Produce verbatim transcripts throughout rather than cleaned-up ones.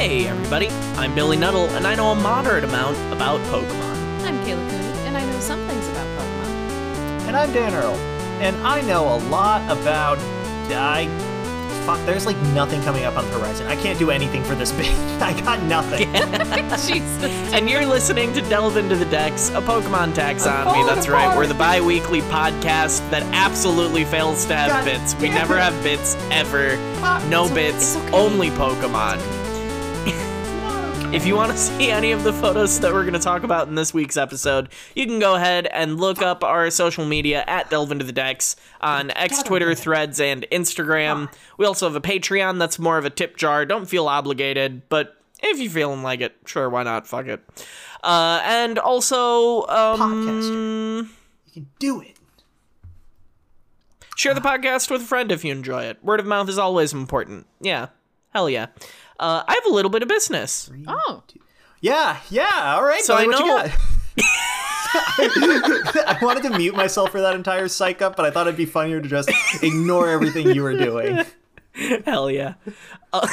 Hey everybody, I'm Billy Nuttall, and I know a moderate amount about Pokemon. I'm Kayla Cooney, and I know some things about Pokemon. And I'm Dan Earl, and I know a lot about... I... Fuck, there's like nothing coming up on the horizon. I can't do anything for this bit. I got nothing. Jesus. And you're listening to Delve Into the Dex, a Pokemon taxonomy. falling That's right, apart. we're the bi-weekly podcast that absolutely fails to have God bits. We damn never it. have bits, ever. Ah, No it's okay, bits, it's okay. only Pokemon. If you want to see any of the photos that we're going to talk about in this week's episode, you can go ahead and look up our social media at Delve Into the Dex on X, Twitter, Threads, and Instagram. We also have a Patreon that's more of a tip jar. Don't feel obligated, but if you're feeling like it, sure, why not? Fuck it. Uh, and also, um, Podcaster. You can do it. share the podcast with a friend if you enjoy it. Word of mouth is always important. Yeah, hell yeah. Uh, I have a little bit of business. Oh. Yeah, yeah, all right. So Billy, I what know- you got? I wanted to mute myself for that entire psych up, but I thought it'd be funnier to just ignore everything you were doing. Hell yeah. Uh,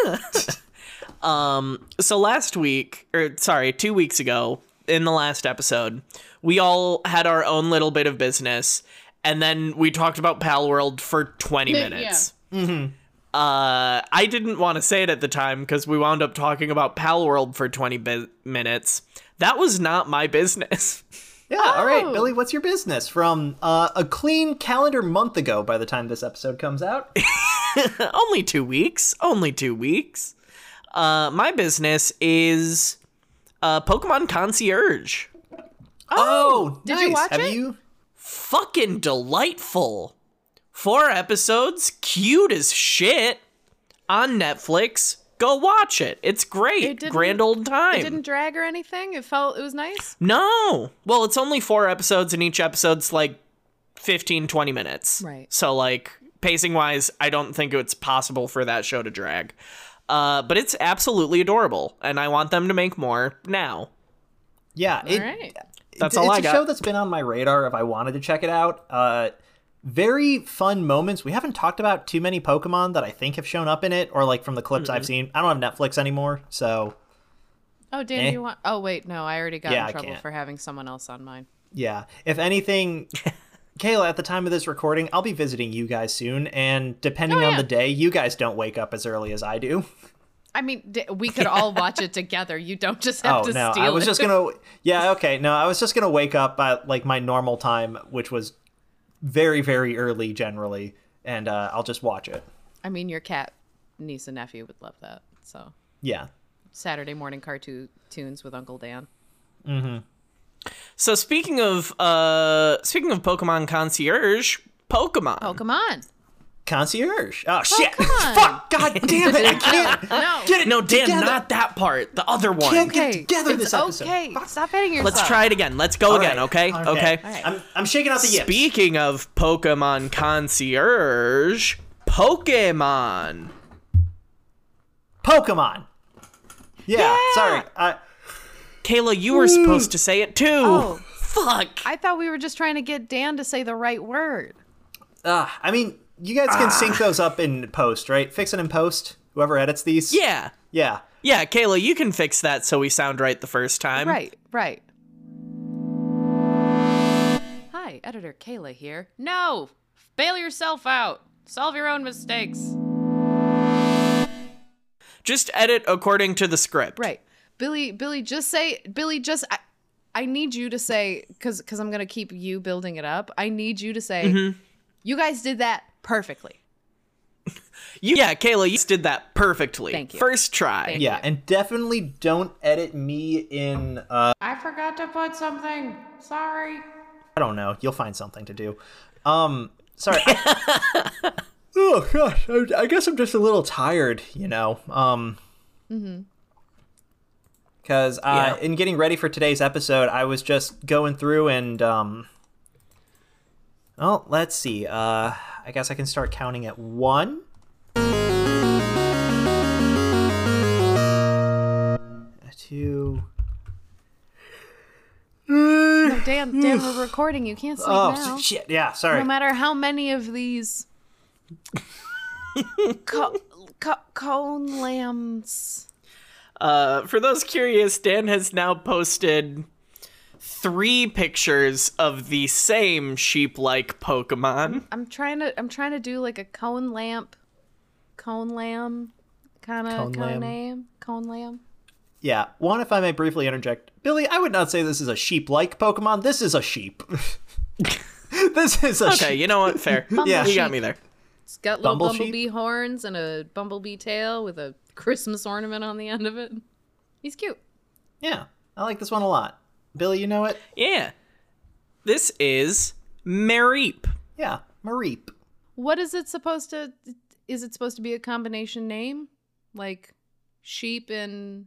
um, so last week, or sorry, two weeks ago, in the last episode, we all had our own little bit of business, and then we talked about Pal World for twenty Yeah. minutes. Mm-hmm. Uh, I didn't want to say it at the time because we wound up talking about Pal World for twenty bi- minutes. That was not my business. Yeah, all right, Oh. Billy, what's your business? From uh, a clean calendar month ago by the time this episode comes out. Only two weeks. Only two weeks. Uh, my business is uh, Pokemon Concierge. Oh, did nice. you watch Have it? you? Fucking delightful. Four episodes, cute as shit, on Netflix. Go watch it. It's great. It didn't- Grand old time. It didn't drag or anything? It felt, it was nice? No. Well, it's only four episodes, and each episode's like fifteen, twenty minutes. Right. So, like, pacing-wise, I don't think it's possible for that show to drag. Uh, but it's absolutely adorable, and I want them to make more now. Yeah, it, All right. That's it- all it's I a got. show that's been on my radar if I wanted to check it out. Uh, very fun moments. We haven't talked about too many Pokemon that I think have shown up in it, or like from the clips I've seen. I don't have Netflix anymore, so Oh, Dan, Eh. do you want... Oh, wait, no, I already got Yeah, I in trouble can't. for having someone else on mine. yeah. If anything, Kayla, at the time of this recording, I'll be visiting you guys soon, and depending Oh, on yeah. the day, you guys don't wake up as early as I do. I mean, d- we could all watch it together. You don't just have Oh to no, steal I was it. just gonna. Yeah, okay. No, I was just gonna wake up at like my normal time, which was very, very early generally, and uh, I'll just watch it. I mean, your cat, niece, and nephew would love that. So, Yeah. Saturday morning cartoons with Uncle Dan. So speaking of uh, speaking of Pokemon Concierge, Pokemon. Pokemon. Concierge. Oh shit! come on. Fuck! God damn it! I can't No. get it No, Dan, together. not that part. The other one. Can't get Okay. it together It's this episode. okay. Fuck. Stop hitting yourself. Let's try it again. Let's go All again, right. okay? Okay. Okay. right. I'm I'm shaking out the yips. Speaking of Pokemon Concierge, Pokemon. Pokemon. Yeah. Yeah. Sorry. I, Kayla, you were supposed to say it too. Oh. Fuck. I thought we were just trying to get Dan to say the right word. uh, I mean, you guys Ah. can sync those up in post, right? Fix it in post. Whoever edits these. Yeah. Yeah. Yeah, Kayla, you can fix that so we sound right the first time. Right, right. Hi, editor Kayla here. No! Bail yourself out. Solve your own mistakes. Just edit according to the script. Right. Billy, Billy, just say, Billy, just, I, I need you to say, because because I'm going to keep you building it up. I need you to say, Mm-hmm. you guys did that perfectly. You, yeah, Kayla, you did that perfectly. Thank you. First try. Thank Yeah, and definitely don't edit me in. Uh, I forgot to put something. Sorry. I don't know. You'll find something to do. Um, sorry. oh gosh, I, I guess I'm just a little tired. You know. Um. Mm-hmm. Because uh, Yeah. in getting ready for today's episode, I was just going through and um. Oh, let's see. Uh, I guess I can start counting at one. Two. No, Dan, Dan, we're recording. You can't sleep Oh now. shit! Yeah, sorry. No matter how many of these co- co- cone lambs Uh, for those curious, Dan has now posted three pictures of the same sheep-like Pokemon. I'm trying to I'm trying to do like a cone lamp, cone lamb kind of Cone cone lamb. name, cone lamb. Yeah, one, if I may briefly interject. Billy, I would not say this is a sheep-like Pokemon. This is a sheep. This is a Okay, sheep. you know what? Fair. Yeah. You got me there. It's got little Bumble sheep? bumblebee horns and a bumblebee tail with a Christmas ornament on the end of it. He's cute. Yeah, I like this one a lot. Billy, you know it? Yeah. This is Mareep. Yeah, Mareep. What is it supposed to? Is it supposed to be a combination name, like sheep and?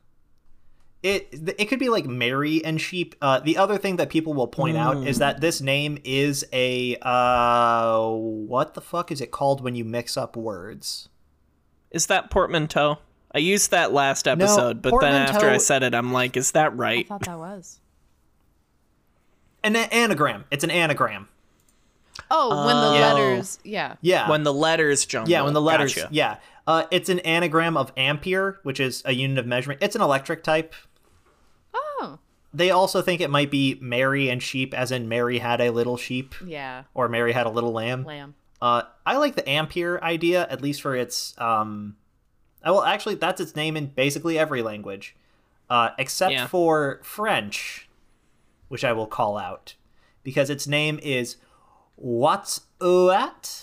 It it could be like Mary and sheep. Uh, the other thing that people will point out is that this name is a uh, what the fuck is it called when you mix up words? Is that portmanteau? I used that last episode, but then after I portmanteau- said it, I'm like, is that I right? thought that was. An a- anagram. It's an anagram. Oh, when the Oh. letters, yeah. Yeah. When the letters jumble. yeah, when the letters. Gotcha. Yeah. Uh, it's an anagram of ampere, which is a unit of measurement. It's an electric type. Oh, They also think it might be Mary and sheep, as in Mary had a little sheep, yeah. or Mary had a little lamb. Lamb. Uh, I like the ampere idea, at least for its. Um, uh, well, actually, that's its name in basically every language, uh, except Yeah. for French, which I will call out, because its name is What's-Uat,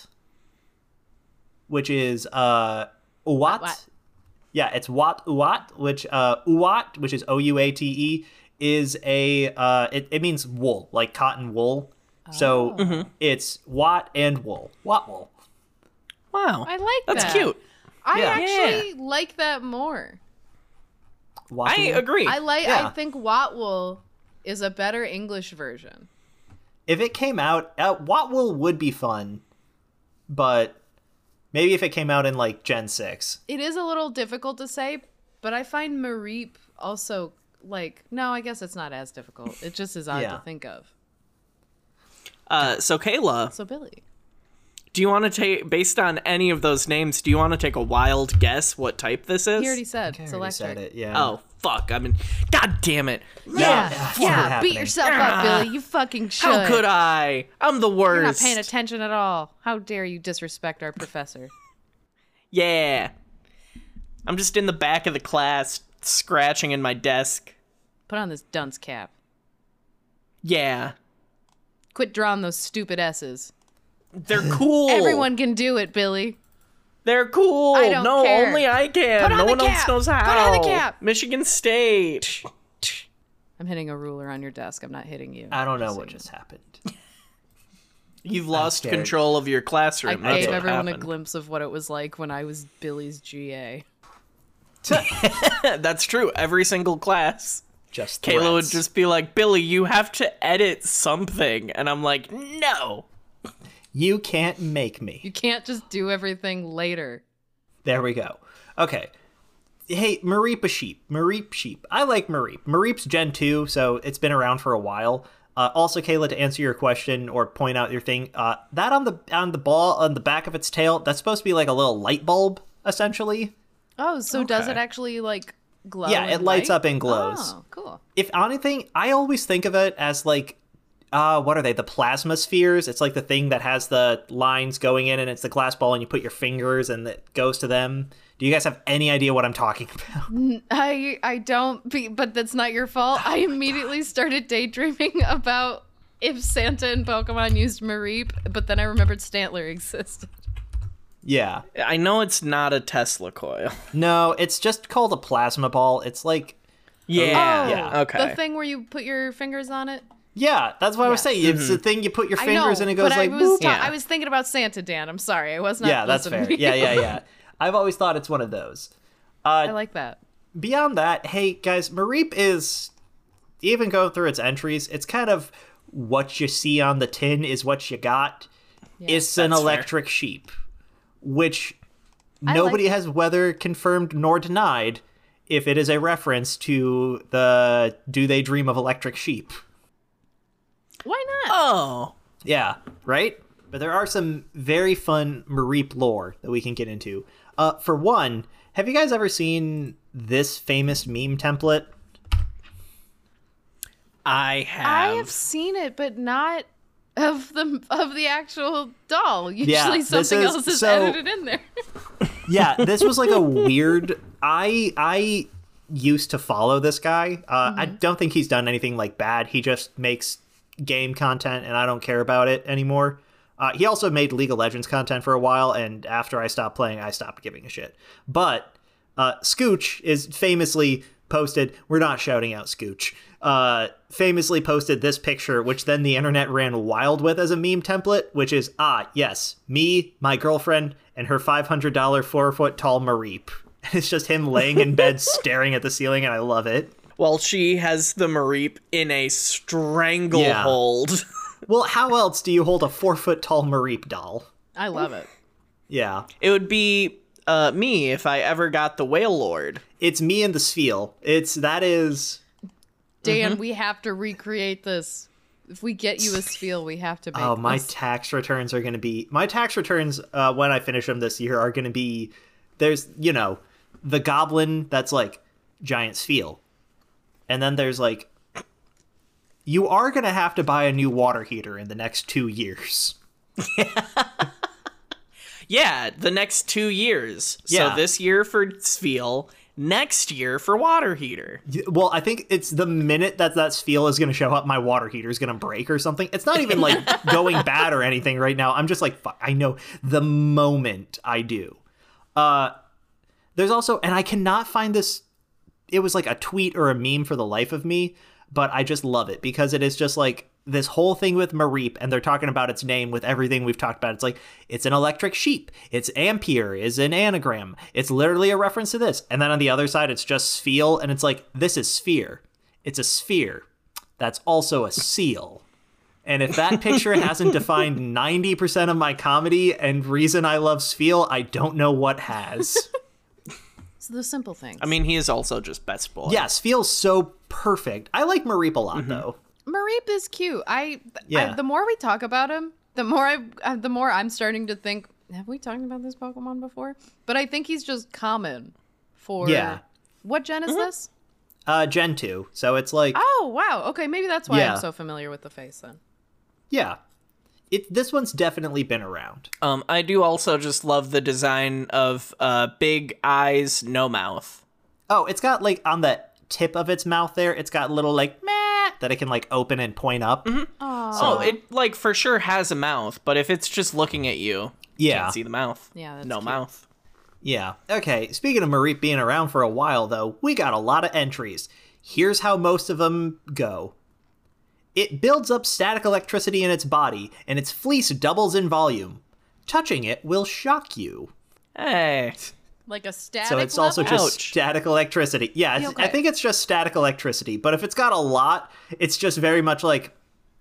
which is uh, Uat. What? Yeah, it's Wat-Uat, which uh, Uat, which is O U A T E, is a uh, it, it means wool, like cotton wool. So Oh. it's Watt and wool. Watt wool. Wow. I like That's that. cute. I Yeah. actually like that more. Watt I wool. agree. I like. Yeah. I think Watwool is a better English version. If it came out, uh, Watt wool would be fun, but maybe if it came out in like Gen six. It is a little difficult to say, but I find Mareep also like. No, I guess it's not as difficult. It just is odd Yeah. to think of. Uh, so, Kayla, So Billy. do you want to take, based on any of those names, do you want to take a wild guess what type this is? He already said I it's already electric. said it, yeah. Oh, fuck. I mean, god damn it. Yeah, that's yeah. not Beat happening. yourself up, Billy. You fucking should. How could I? I'm the worst. You're not paying attention at all. How dare you disrespect our professor? Yeah. I'm just in the back of the class, scratching in my desk. Put on this dunce cap. Yeah. Quit drawing those stupid S's. They're cool. Everyone can do it, Billy. They're cool. I don't no, care. only I can. Put on no the one else cap. knows how. Put on the cap. Michigan State. I'm hitting a ruler on your desk. I'm not hitting you. I don't know Just what saying. just happened. You've lost scared. control of your I classroom. That's gave what everyone a happened. glimpse of what it was like when I was Billy's G A. That's true. Every single class. Just Kayla would threats. just be like, Billy, you have to edit something. And I'm like, no. You can't make me. You can't just do everything later. There we go. Okay. Hey, Mareep sheep. Mareep sheep. I like Mareep. Mareep's Gen two, so it's been around for a while. Uh, also, Kayla, to answer your question or point out your thing, uh, that on the on the ball on the back of its tail, that's supposed to be like a little light bulb, essentially. Oh, so does Okay. it actually like glow? Yeah, and it lights light? up and glows. Oh, cool. If anything, I always think of it as like, uh, what are they? The plasma spheres. It's like the thing that has the lines going in, and it's the glass ball, and you put your fingers, and it goes to them. Do you guys have any idea what I'm talking about? I I don't, be, but that's not your fault. I immediately started daydreaming about if Santa and Pokemon used Mareep, but then I remembered Stantler existed. Yeah. I know it's not a Tesla coil. No, it's just called a plasma ball. It's like, Yeah. Oh, Yeah. Okay. The thing where you put your fingers on it. yeah, that's what I was Yes. saying. It's the thing you put your I fingers know, in and it goes but like, I was boop. ta- Yeah. I was thinking about Santa, Dan. I'm sorry, I was not. Yeah, that's fair. listening. Yeah, yeah, yeah. I've always thought it's one of those. I like that. Beyond that, hey guys, Mareep is, even going through its entries, it's kind of what you see on the tin is what you got. It's an That's fair. electric sheep, which I nobody like- has whether confirmed nor denied if it is a reference to the Do They Dream of Electric Sheep. Why not? Oh. Yeah, right? But there are some very fun Mareep lore that we can get into. Uh, for one, Have you guys ever seen this famous meme template? I have. I have seen it, but not of the of the actual doll. Usually Yeah, this something is- else is so- edited in there. Yeah, this was like a weird. I I used to follow this guy. Uh, I don't think he's done anything like bad. He just makes game content, and I don't care about it anymore. Uh, he also made League of Legends content for a while, and after I stopped playing, I stopped giving a shit. But uh, Scooch is famously posted. We're not shouting out Scooch. Uh, famously posted this picture, which then the internet ran wild with as a meme template, which is, ah, yes, me, my girlfriend, and her five hundred dollars four-foot-tall Mareep. It's just him laying in bed staring at the ceiling, and I love it. Well, she has the Mareep in a stranglehold. Well, how else do you hold a four-foot-tall Mareep doll? I love it. Yeah. It would be uh, me if I ever got the Whale Lord. It's me and the Sfeel. It's, that is... Dan, we have to recreate this. If we get you a spiel, we have to make Oh, my this. tax returns are going to be... My tax returns, uh, when I finish them this year, are going to be... There's, you know, the goblin that's, like, giant Sfeel. And then there's, like... You are going to have to buy a new water heater in the next two years. Yeah, the next two years. Yeah. So this year for Sfeel, next year for water heater. Y- Well, I think it's the minute that that Sfeel is going to show up, my water heater is going to break or something. It's not even, like, going bad or anything right now. I'm just like, fuck, I know the moment I do. Uh, there's also, and I cannot find this, it was like a tweet or a meme for the life of me, but I just love it because it is just like this whole thing with Mareep, and they're talking about its name with everything we've talked about. It's like, it's an electric sheep. It's Ampere is an anagram. It's literally a reference to this. And then on the other side, it's just Sfeel, and it's like, this is sphere. It's a sphere. That's also a seal. And if that picture hasn't defined ninety percent of my comedy and reason I love Sfeel, I don't know what has. It's the simple things. I mean, he is also just best boy. Yeah, Sfeel's so perfect. I like Mareep a lot, though. Mareep is cute. I, Yeah. I the more we talk about him, the more I uh, the more I'm starting to think, have we talked about this Pokemon before? But I think he's just common for Yeah. What gen is this? Uh, Gen two. So it's like, Oh, wow. Okay, maybe that's why Yeah. I'm so familiar with the face then. yeah. It, this one's definitely been around. Um, I do also just love the design of uh, big eyes, no mouth. Oh, it's got, like, on the tip of its mouth there, it's got little, like, meh, that it can, like, open and point up. Oh, it like for sure has a mouth, but if it's just looking at you, you Yeah. can't see the mouth. Yeah, that's no cute. mouth. Yeah. Okay, speaking of Mareep being around for a while, though, we got a lot of entries. Here's how most of them go. It builds up static electricity in its body, and its fleece doubles in volume. Touching it will shock you. Hey, Like a static So it's also level? just Ouch. static electricity. Yeah, it's- I Okay. think it's just static electricity. But if it's got a lot, it's just very much like,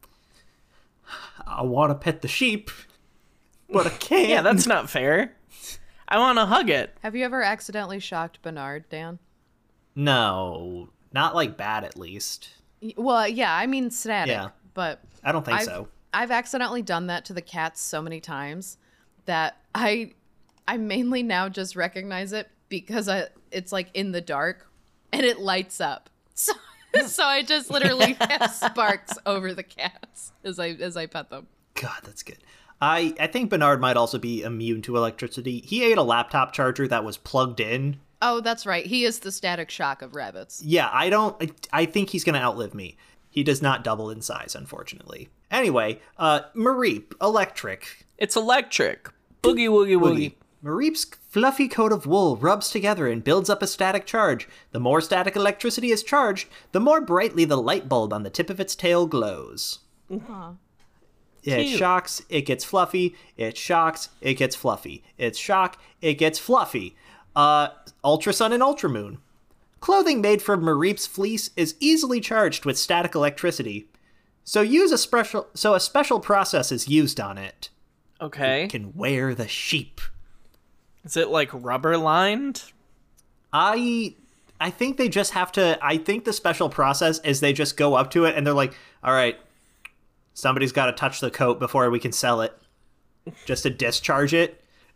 I want to pet the sheep, but I can't. yeah, that's not fair. I want to hug it. Have you ever accidentally shocked Bernard, Dan? No, not like bad at least. Y- Well, yeah, I mean static, Yeah. but I don't think I've, so. I've accidentally done that to the cats so many times that I I mainly now just recognize it because I it's like in the dark and it lights up. So so I just literally have sparks over the cats as I as I pet them. God, that's good. I, I think Bernard might also be immune to electricity. He ate a laptop charger that was plugged in. Oh, that's right. He is the static shock of rabbits. Yeah, I don't... I, I think he's going to outlive me. He does not double in size, unfortunately. Anyway, uh, Mareep, electric. It's electric. Boogie woogie woogie. Mareep's fluffy coat of wool rubs together and builds up a static charge. The more static electricity is charged, the more brightly the light bulb on the tip of its tail glows. Aw. It Cute. shocks, it gets fluffy. It shocks, it gets fluffy. It's shock, it gets fluffy. Uh, Ultra Sun and Ultra Moon. Clothing made from Mareep's fleece is easily charged with static electricity. So use a special so a special process is used on it. Okay. Can wear the sheep. Is it like rubber lined? I I think they just have to I think the special process is they just go up to it and they're like, "All right, somebody's got to touch the coat before we can sell it." Just to discharge it.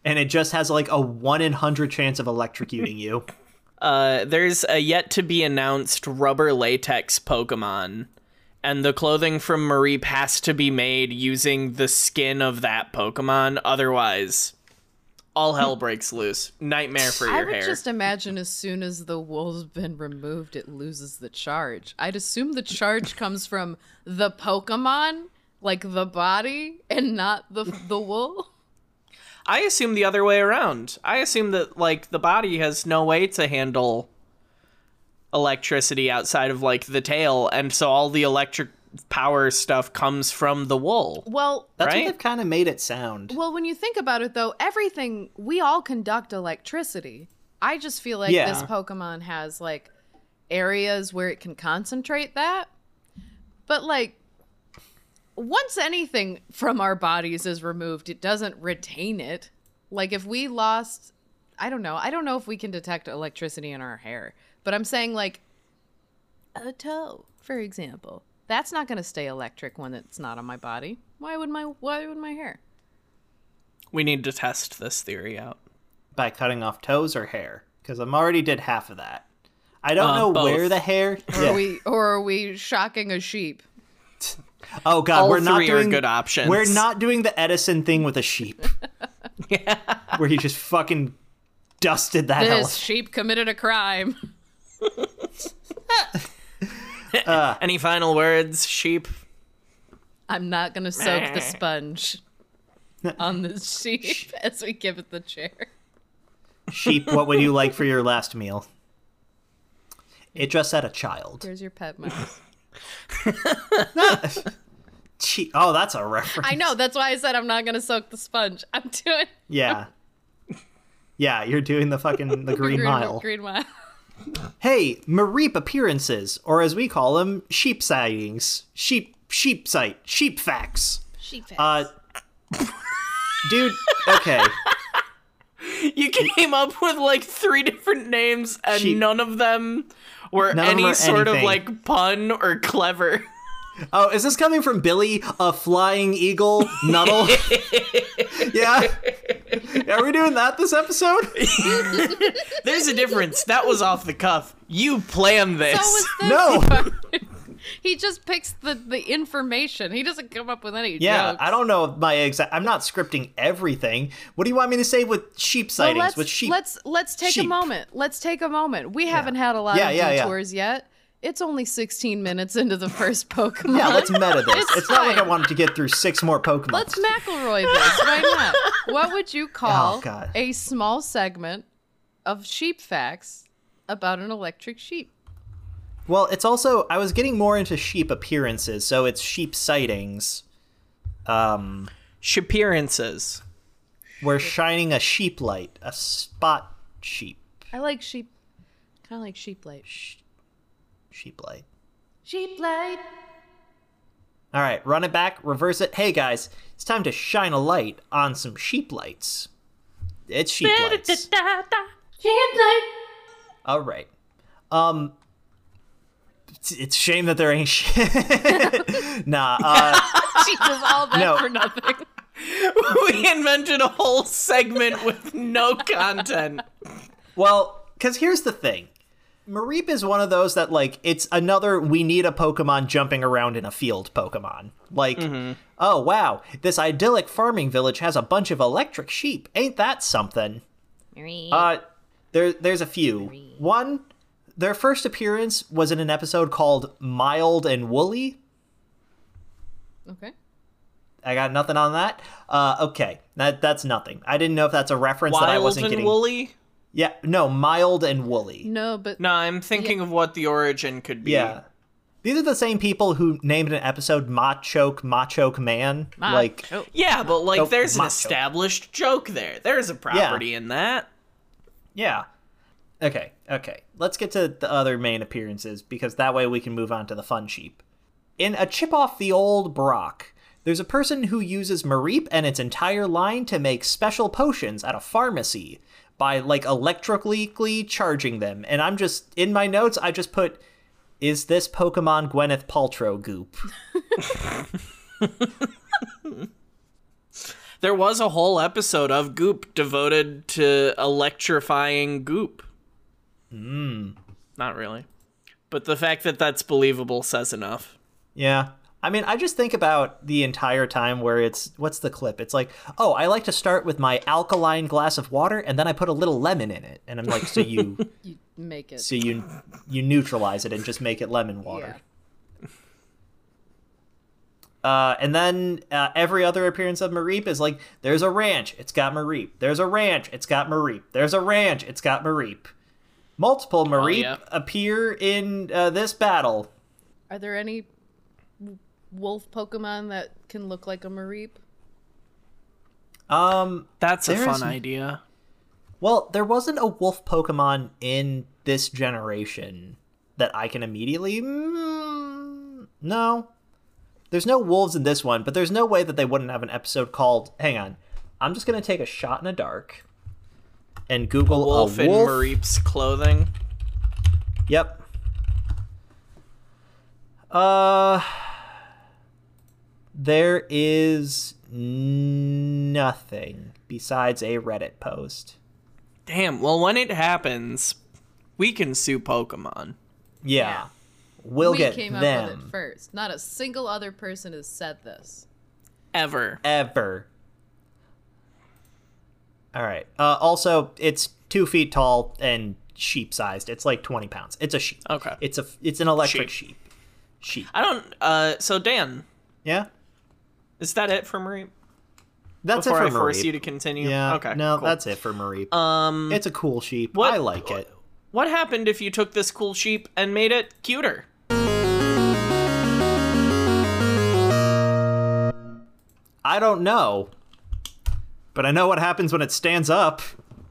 and it just has like a one in hundred chance of electrocuting you. Uh, there's a yet to be announced rubber latex Pokemon, and the clothing from Mareep has to be made using the skin of that Pokemon. Otherwise, all hell breaks loose. Nightmare for your I would hair. just imagine as soon as the wool's been removed, it loses the charge. I'd assume the charge comes from the Pokemon, like the body, and not the the wool. I assume the other way around. I assume that, like, the body has no way to handle electricity outside of, like, the tail, and so all the electric power stuff comes from the wool. Well, That's Right? what they've kind of made it sound. well, when you think about it, though, everything we all conduct electricity. I just feel like Yeah. this Pokemon has like areas where it can concentrate that, but like. Once anything from our bodies is removed, it doesn't retain it. Like if we lost, I don't know. I don't know if we can detect electricity in our hair, but I'm saying like a toe, for example. That's not going to stay electric when it's not on my body. Why would my why would my hair? We need to test this theory out. By cutting off toes or hair, because I'm already did half of that. I don't Uh, know both. where the hair. Or Yeah. are we or are we shocking a sheep? Oh god, All we're not three are doing good options. We're not doing the Edison thing with a sheep, Yeah. where he just fucking dusted that. This elephant. sheep committed a crime. Any final words, sheep? I'm not going to soak the sponge on the sheep as we give it the chair. Sheep, what would you like for your last meal? It just said a child. Here's your pet mouse. Che- oh, that's a reference. I know. That's why I said I'm not going to soak the sponge. I'm doing Yeah. Yeah, you're doing the fucking the Green, Mile. Green Mile. Hey, Mareep appearances, or as we call them, sheep sightings. Sheep, sheep sight, sheep facts. Sheep face. Uh, dude, okay. You came up with like three different names, and Sheep. none of them were None of them any are sort anything. of like pun or clever. Oh, is this coming from Billy, a flying eagle nuddle? Yeah? Are we doing that this episode? There's a difference. That was off the cuff. You planned this. so was this. No. He just picks the, the information. He doesn't come up with any Yeah, jokes. I don't know my exact. I'm not scripting everything. What do you want me to say with sheep Well, sightings? let's, with sheep? let's let's take sheep. a moment. Let's take a moment. We haven't had a lot Yeah, of yeah, yeah. detours yet. It's only sixteen minutes into the first Pokemon. Yeah, let's meta this. It's It's, not like I fine. wanted to get through six more Pokemon. Let's McElroy this. Why not? What would you call Oh, God. a small segment of sheep facts about an electric sheep? Well, it's also I was getting more into sheep appearances, so it's sheep sightings. Um, Appearances. we're shining a sheep light, a spot sheep, I like sheep. Kind of like sheep light. sheep light. Sheep light. All right, run it back, reverse it. Hey guys, it's time to shine a light on some sheep lights. It's sheep lights. Sheep light. All right. Um, it's, it's a shame that there ain't shit. Nah. Uh, She does all that No. for nothing. We invented a whole segment with no content. well, because here's the thing. Mareep is one of those that, like, it's another we need a Pokemon jumping around in a field Pokemon. Like, oh, wow, this idyllic farming village has a bunch of electric sheep. Ain't that something? Uh, there, there's a few. One, their first appearance was in an episode called Mild and Woolly. Okay. I got nothing on that. Uh, okay, that that's nothing. I didn't know if that's a reference that I Wild wasn't and getting. woolly? Yeah, no, Mild and Woolly. No, but No, I'm thinking of what the origin could be. Yeah. These are the same people who named an episode Machoke Machoke Man. Ma- like, oh. Yeah, but like Oh, there's an macho. established joke there. There's a property in that. yeah. Okay, okay. Let's get to the other main appearances, because that way we can move on to the fun sheep. In A Chip Off the Old Brock, there's a person who uses Mareep and its entire line to make special potions at a pharmacy by, like, electrically charging them. And I'm just, in my notes, I just put, is this Pokemon Gwyneth Paltrow goop? There was a whole episode of Goop devoted to electrifying Goop. Mm. Not really. But the fact that that's believable says enough. Yeah. I mean, I just think about the entire time where it's, what's the clip? It's like, oh, I like to start with my alkaline glass of water, and then I put a little lemon in it. And I'm like, so you... You make it. So you you neutralize it and just make it lemon water. Yeah. Uh, and then uh, every other appearance of Mareep is like, there's a ranch, it's got Mareep. There's a ranch, it's got Mareep. There's a ranch, it's got Mareep. Multiple Mareep yeah. appear in uh, this battle. Are there any wolf Pokemon that can look like a Mareep? Um, That's a there fun is- idea. Well, there wasn't a wolf Pokemon in this generation that I can immediately... Mm, no. There's no wolves in this one, but there's no way that they wouldn't have an episode called... Hang on. I'm just going to take a shot in the dark and Google Wolf a in wolf. Mareep's clothing. Yep. Uh... There is nothing besides a Reddit post. Damn, well, when it happens, we can sue Pokemon. Yeah. Yeah. We'll we get came them. up with it first. Not a single other person has said this. Ever. Ever. All right. Uh, also, it's two feet tall and sheep-sized. It's like twenty pounds. It's a sheep. Okay. It's a. It's an electric sheep. Sheep. I don't, uh, so Dan, Yeah. is that it for Mareep? That's Before it I for force Mareep. you to continue? Yeah. Okay, No, cool. that's it for Mareep. Um, it's a cool sheep. what- I like it. What happened if you took this cool sheep and made it cuter? I don't know, but I know what happens when it stands up.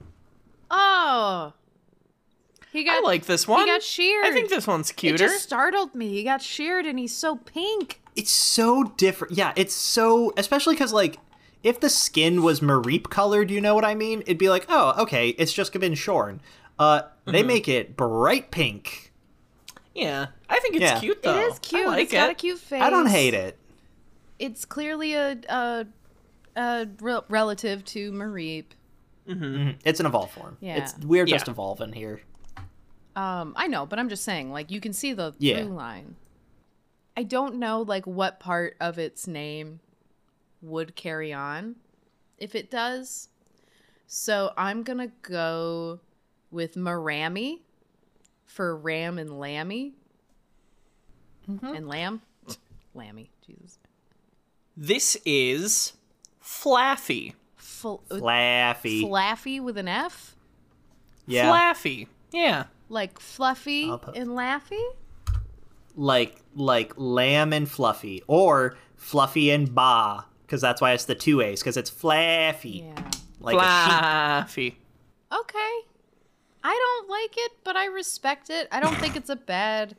Oh, he got I like this one. he got sheared. I think this one's It cuter. just startled me. He got sheared and he's so pink. It's so different. Yeah, it's so, especially because, like, if the skin was Mareep colored, you know what I mean? It'd be like, oh, okay, it's just been shorn. Uh, they make it bright pink. Yeah, I think it's Yeah. cute though. It is cute. I like It's got it. a cute face. I don't hate it. It's clearly a a, a re- relative to Mareep. It's an evolved form. Yeah. It's we're just Yeah. evolving here. Um, I know, but I'm just saying, like, you can see the Yeah. through line. I don't know, like, what part of its name would carry on if it does. So I'm gonna go with Marami for Ram and Lammy. And Lamb? Lammy, Jesus. This is Flaffy. Fl- Flaffy. Flaffy with an F? yeah. Flaffy. Yeah. Like Fluffy I'll put- and Laffy? like like lamb and fluffy, or fluffy and ba, because that's why it's the two A's, because it's flaffy. Yeah. Like a sheep. Flaffy. Okay. I don't like it, but I respect it. I don't think it's a bad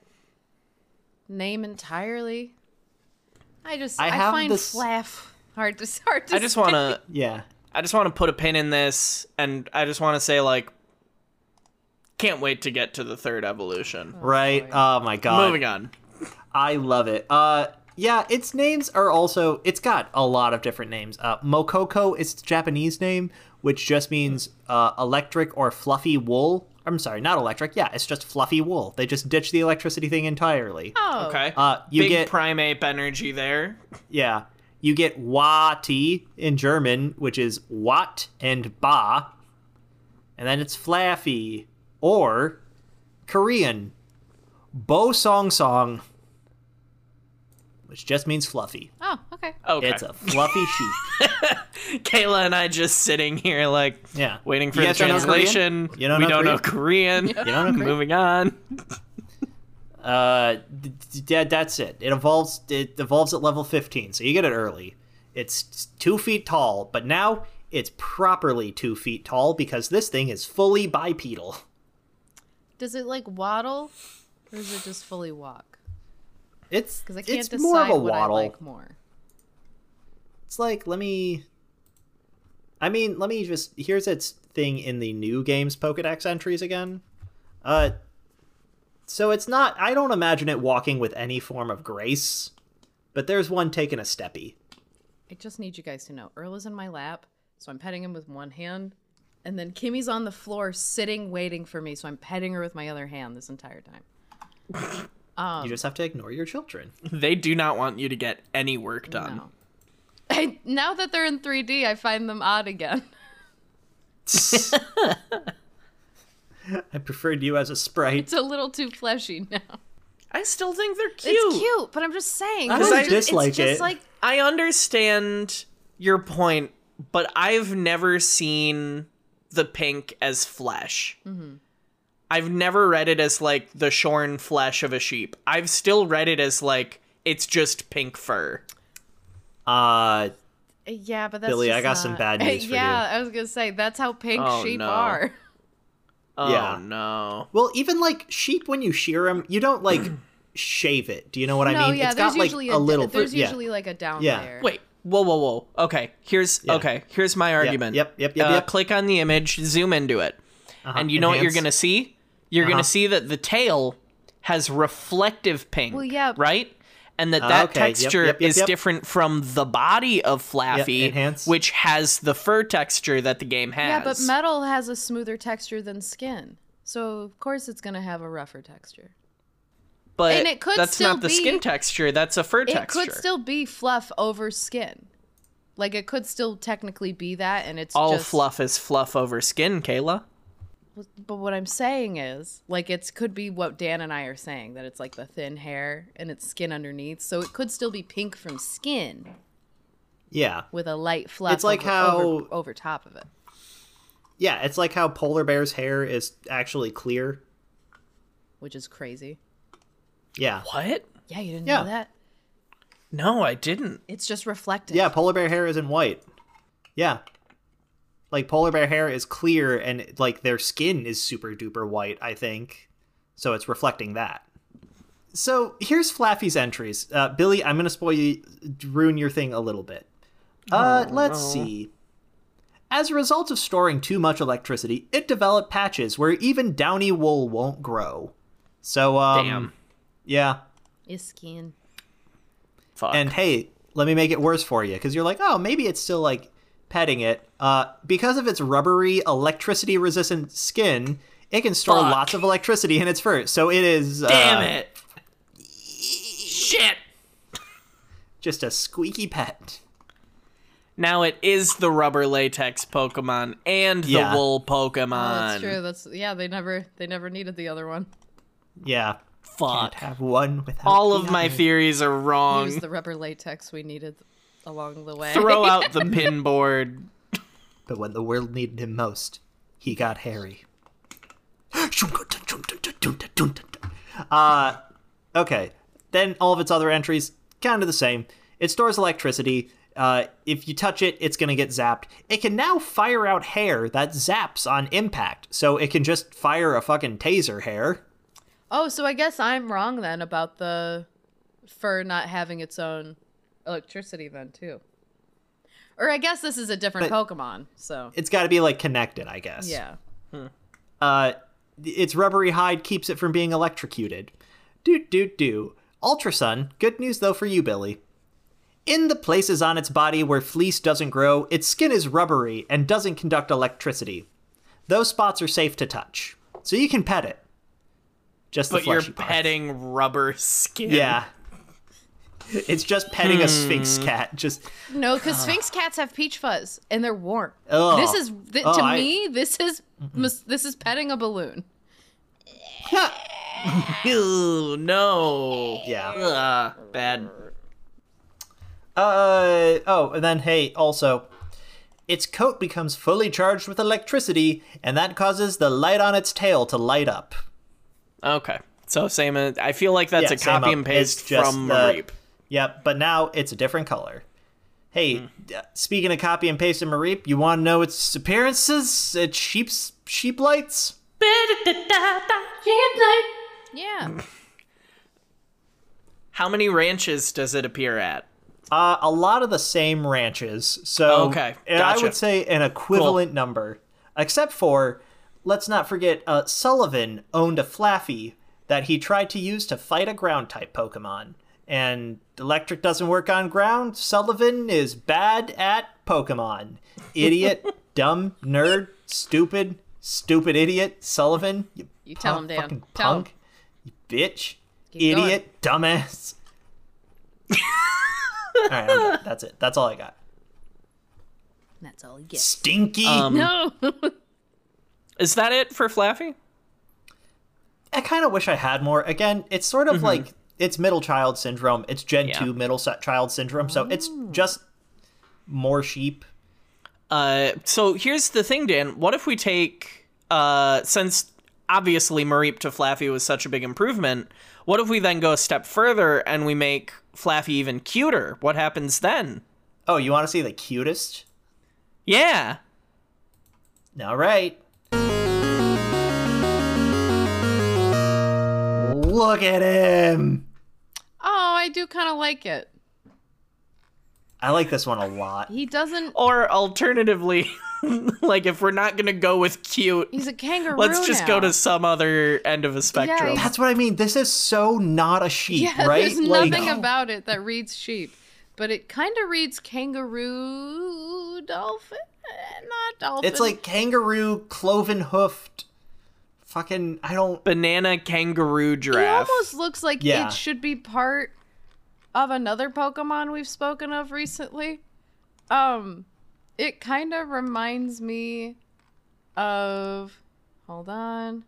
name entirely. I just I I, have find this- flaff hard to hard to I just say. want to Yeah. I just want to put a pin in this, and I just want to say, like, can't wait to get to the third evolution. Right? Oh my god. Moving on. I love it. Uh, yeah, its names are also, it's got a lot of different names. Uh, Mokoko is its Japanese name, which just means uh, electric or fluffy wool. I'm sorry, not electric. Yeah, it's just fluffy wool. They just ditched the electricity thing entirely. Oh. Okay. Uh, you Big get, Primeape energy there. yeah, you get Wati in German, which is Wat and Ba. And then it's Flaffy, or Korean, Bo Song Song, which just means fluffy. Oh, okay. Okay. It's a fluffy sheep. Kayla and I just sitting here, like, Yeah. waiting for You the guys don't know translation. Korean? You don't we know don't Korean? know Korean. You don't know Korean? Moving on. Uh, d- d- yeah, that's it. It evolves. It evolves at level fifteen, so you get it early. It's two feet tall, but now it's properly two feet tall because this thing is fully bipedal. Does it like waddle, or does it just fully walk? It's Because I can't it's decide more of a what waddle. I like more. It's like, let me. I mean, let me just. Here's its thing in the new game's Pokedex entries again. Uh, so it's not. I don't imagine it walking with any form of grace, but there's one taking a steppy. I just need you guys to know, Earl is in my lap, so I'm petting him with one hand, and then Kimmy's on the floor sitting waiting for me, so I'm petting her with my other hand this entire time. Um, you just have to ignore your children. They do not want you to get any work done. No. I, now that they're in three D, I find them odd again. I preferred you as a sprite. It's a little too fleshy now. I still think they're cute. It's cute, but I'm just saying. I it's don't just, dislike it's just it. like I understand your point, but I've never seen the pink as flesh. Mm-hmm. I've never read it as, like, the shorn flesh of a sheep. I've still read it as, like, it's just pink fur. Uh, yeah, but that's Billy, just I got not... some bad news for yeah, you. I was gonna say that's how pink Oh, sheep no. are. Oh, Yeah. no. Well, even, like, sheep, when you shear them, you don't, like, shave it. Do you know what I no, mean? yeah, It's there's got, like, usually a little... there's fur- yeah. usually like a down Yeah. layer. Wait. Whoa, whoa, whoa. Okay, here's Yeah. okay. Here's my argument. Yep, yep, yep, uh, yep. Click on the image, zoom into it, Uh-huh. and you know what you're Enhance. gonna see? You're Uh-huh. gonna see that the tail has reflective pink. Well, yeah. Right? And that Ah, that okay. Yep, texture yep, yep, is yep. different from the body of Flaffy, Yep, enhance. which has the fur texture that the game has. Yeah, but metal has a smoother texture than skin, so of course it's gonna have a rougher texture. But and it could that's still not the be- skin texture. That's a fur It texture. could still be fluff over skin. Like, it could still technically be that, and it's All just... fluff is fluff over skin, Kayla. But what I'm saying is, like, it could be what Dan and I are saying, that it's like the thin hair and it's skin underneath. So it could still be pink from skin Yeah. with a light fluff It's like over, how- over, over top of it. Yeah, it's like how polar bear's hair is actually clear. Which is crazy. Yeah. What? Yeah, you didn't Yeah. know that? No, I didn't. It's just reflective. Yeah, polar bear hair isn't white. Yeah. Like, polar bear hair is clear, and, like, their skin is super duper white, I think. So it's reflecting that. So, here's Flaffy's entries. Uh, Billy, I'm going to spoil you, ruin your thing a little bit. Uh, Oh, let's no. see. As a result of storing too much electricity, it developed patches where even downy wool won't grow. So, um... Damn. Yeah. Is skin. Fuck. And hey, let me make it worse for you, because you're like, oh, maybe it's still, like, petting it. Uh, because of its rubbery, electricity-resistant skin, it can store Fuck. lots of electricity in its fur. So it is... Damn uh, it. Shit. Just a squeaky pet. Now it is the rubber latex Pokemon and the Yeah. wool Oh, Pokemon. that's true. That's yeah. They never they never needed the other one. Yeah. Fuck. Can't have one without All the of my other. theories are wrong. Use the rubber latex we needed along the way. Throw out the pin board. But when the world needed him most, he got hairy. Uh, okay. Then all of its other entries, kind of the same. It stores electricity. Uh, if you touch it, it's going to get zapped. It can now fire out hair that zaps on impact. So it can just fire a fucking taser hair. Oh, so I guess I'm wrong then about the fur not having its own electricity then too. Or I guess this is a different But- Pokemon, so It's got to be, like, connected, I guess. yeah. Uh, its rubbery hide keeps it from being electrocuted. Doot doot doo. Ultra Sun, good news though for you, Billy. In the places on its body where fleece doesn't grow, its skin is rubbery and doesn't conduct electricity. Those spots are safe to touch, so you can pet it. Just the But you're fleshy part. petting rubber skin. Yeah. It's just petting a Sphinx cat. Just No, because Sphinx cats have peach fuzz and they're warm. Ugh. This is th- Oh, to I- me. This is mis- this is petting a balloon. Ew, no. Yeah. Ugh, bad. Uh oh, and then hey, also, its coat becomes fully charged with electricity, and that causes the light on its tail to light up. Okay. So same. uh, I feel like that's Yeah, a same copy up. and paste It's just from the- Mareep. Yep, but now it's a different color. Hey, uh, speaking of copy and paste in Mareep, you want to know its appearances? Its sheep's sheep lights? Yeah. How many ranches does it appear at? Uh, a lot of the same ranches. So Okay, and I gotcha. would say an equivalent number, except for, let's not forget, uh, Sullivan owned a Flaffy that he tried to use to fight a ground type Pokemon, And electric doesn't work on ground. Sullivan is bad at Pokemon. Idiot, dumb, nerd, stupid, stupid idiot, Sullivan. You, You tell punk, him, Dan. fucking Tell punk. You bitch. Keep idiot, dumbass. All right, I'm done. That's it. That's all I got. That's all you get. Stinky. Um, No. Is that it for Flaffy? I kind of wish I had more. Again, it's sort of like it's middle child syndrome. It's Gen Yeah. two middle si- child syndrome. So it's just more sheep. Uh, so here's the thing, Dan. What if we take, uh, since obviously Mareep to Flaffy was such a big improvement, what if we then go a step further and we make Flaffy even cuter? What happens then? Oh, you want to see the cutest? Yeah. All right. Look at him. Oh, I do kind of like it. I like this one a lot. He doesn't. Or alternatively, like if we're not gonna go with cute, He's a kangaroo. let's just now. go to some other end of a spectrum. he's- That's what I mean. This is so not a sheep, Yeah, right? there's Like- nothing about it that reads sheep, but it kind of reads kangaroo dolphin, not dolphin. It's like kangaroo, cloven hoofed. Fucking, I don't. Banana kangaroo it giraffe. almost looks like Yeah. it should be part of another Pokemon we've spoken of recently. Um, it kind of reminds me of. Hold on.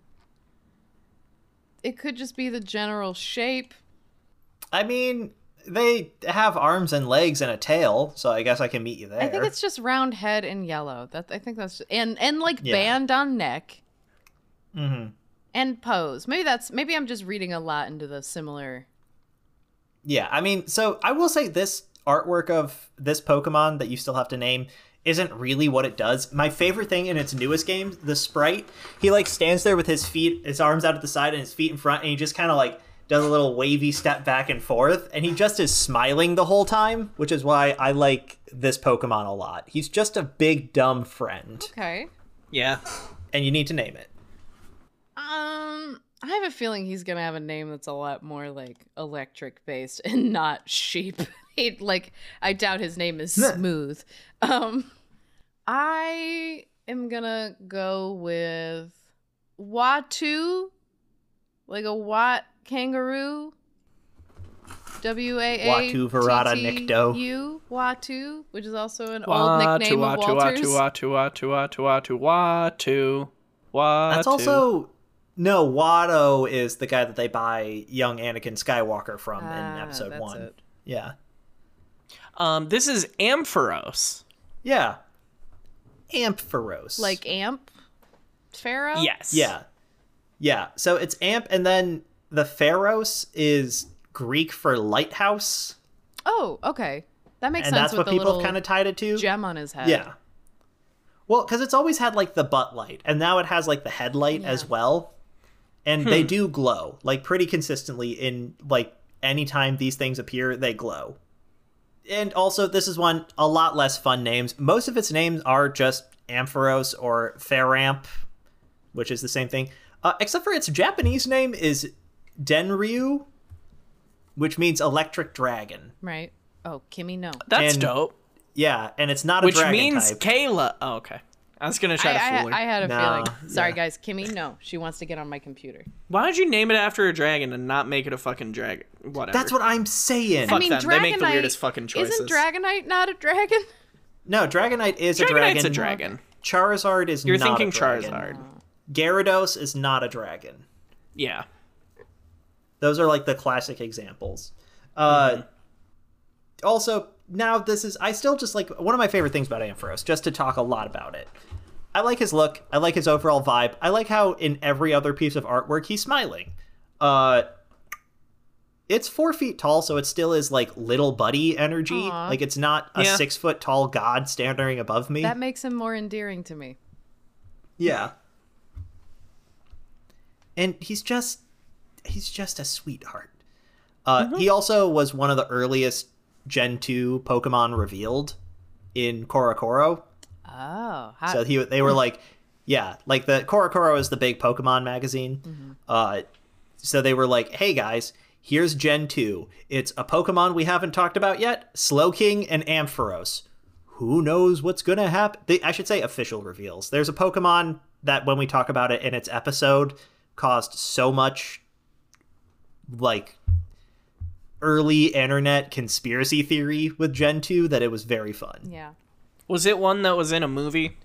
It could just be the general shape. I mean, they have arms and legs and a tail, so I guess I can meet you there. I think it's just round head and yellow. That I think that's and and like Yeah. band on neck. Mm-hmm. And pose. Maybe that's maybe I'm just reading a lot into the similar. Yeah, I mean, so I will say this artwork of this Pokemon that you still have to name isn't really what it does. My favorite thing in its newest game, the sprite, he like stands there with his feet, his arms out at the side and his feet in front, and he just kind of like does a little wavy step back and forth, and he just is smiling the whole time, which is why I like this Pokemon a lot. He's just a big dumb friend, Okay. Yeah. and you need to name it. Um, I have a feeling he's gonna have a name that's a lot more like electric based and not sheep. He, like, I doubt his name is Nah. Smooth. Um, I am gonna go with Watu, like a Wat kangaroo. W A A Watu Verata Nikto. U Watu, which is also an old Watu, nickname of watu, Walters. watu, watu, watu, watu, watu, watu. That's also no Watto is the guy that they buy young Anakin Skywalker from Ah, in episode that's one. it. Yeah, Um, this is Ampharos. yeah. Ampharos. Like Amp Pharaoh? Yes. yeah, yeah. So it's Amp, and then the Pharos is Greek for lighthouse, Oh, okay. That makes and sense that's with what the people little kind of tied it to. gem on his head. Yeah. Well, because it's always had like the butt light, and now it has like the headlight as Yeah. well, and they do glow like pretty consistently in like anytime these things appear, they glow. And also, this is one a lot less fun names. Most of its names are just Ampharos or Pharamp, which is the same thing, uh, except for its Japanese name is Denryu, which means electric dragon. Right. Oh, Kimmy, no. That's And- dope. Yeah, and it's not a Which dragon means type. Kayla. Oh, okay. I was gonna try I, to I, fool her. I had a No, feeling. Sorry, yeah. guys. Kimmy, no. She wants to get on my computer. Why would you name it after a dragon and not make it a fucking dragon? Whatever. That's what I'm saying. Fuck I mean, them. They make the Dragonite- weirdest fucking choices. Isn't Dragonite not a dragon? No, Dragonite is a Dragonite's dragon. a dragon. Charizard is You're not thinking a dragon. Charizard. Gyarados is not a dragon. Yeah. Those are like the classic examples. Uh, Also, now this is I still just like one of my favorite things about Ampharos, just to talk a lot about it. I like his look. I like his overall vibe. I like how in every other piece of artwork he's smiling. Uh, it's four feet tall, so it still is like little buddy energy. Aw. Like it's not a Yeah. six foot tall god standing above me. That makes him more endearing to me. Yeah. And he's just he's just a sweetheart. Uh, He also was one of the earliest Gen two Pokemon revealed in Korokoro. Oh. How, So he they were like, yeah, like the Korokoro is the big Pokemon magazine. Uh, so they were like, hey guys, Here's Gen two. It's a Pokemon we haven't talked about yet, Slowking and Ampharos. Who knows what's going to happen? They, I should say official reveals. There's a Pokemon that when we talk about it in its episode caused so much, like, early internet conspiracy theory with Gen two that it was very fun. Yeah. Was it one that was in a movie?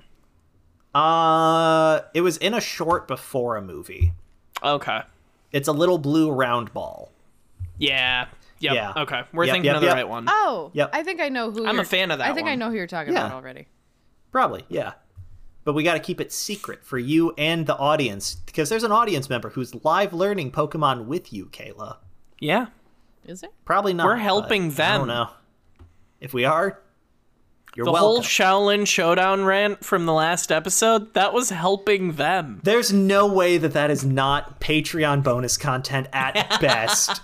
Uh, it was in a short before a movie. Okay. It's a little blue round ball. Yeah. Yep. Yeah. Okay. We're Yep, thinking yep, of the yep. right one. Oh, Yep. I think I know who. I'm a you're- fan of that I think one. I know who you're talking Yeah. about already. Probably, yeah. But we got to keep it secret for you and the audience, because there's an audience member who's live learning Pokemon with you, Kayla. Yeah. Is there? Probably not. We're helping but them. I don't know. If we are, you're The welcome. whole Shaolin Showdown rant from the last episode, that was helping them. There's no way that that is not Patreon bonus content at best.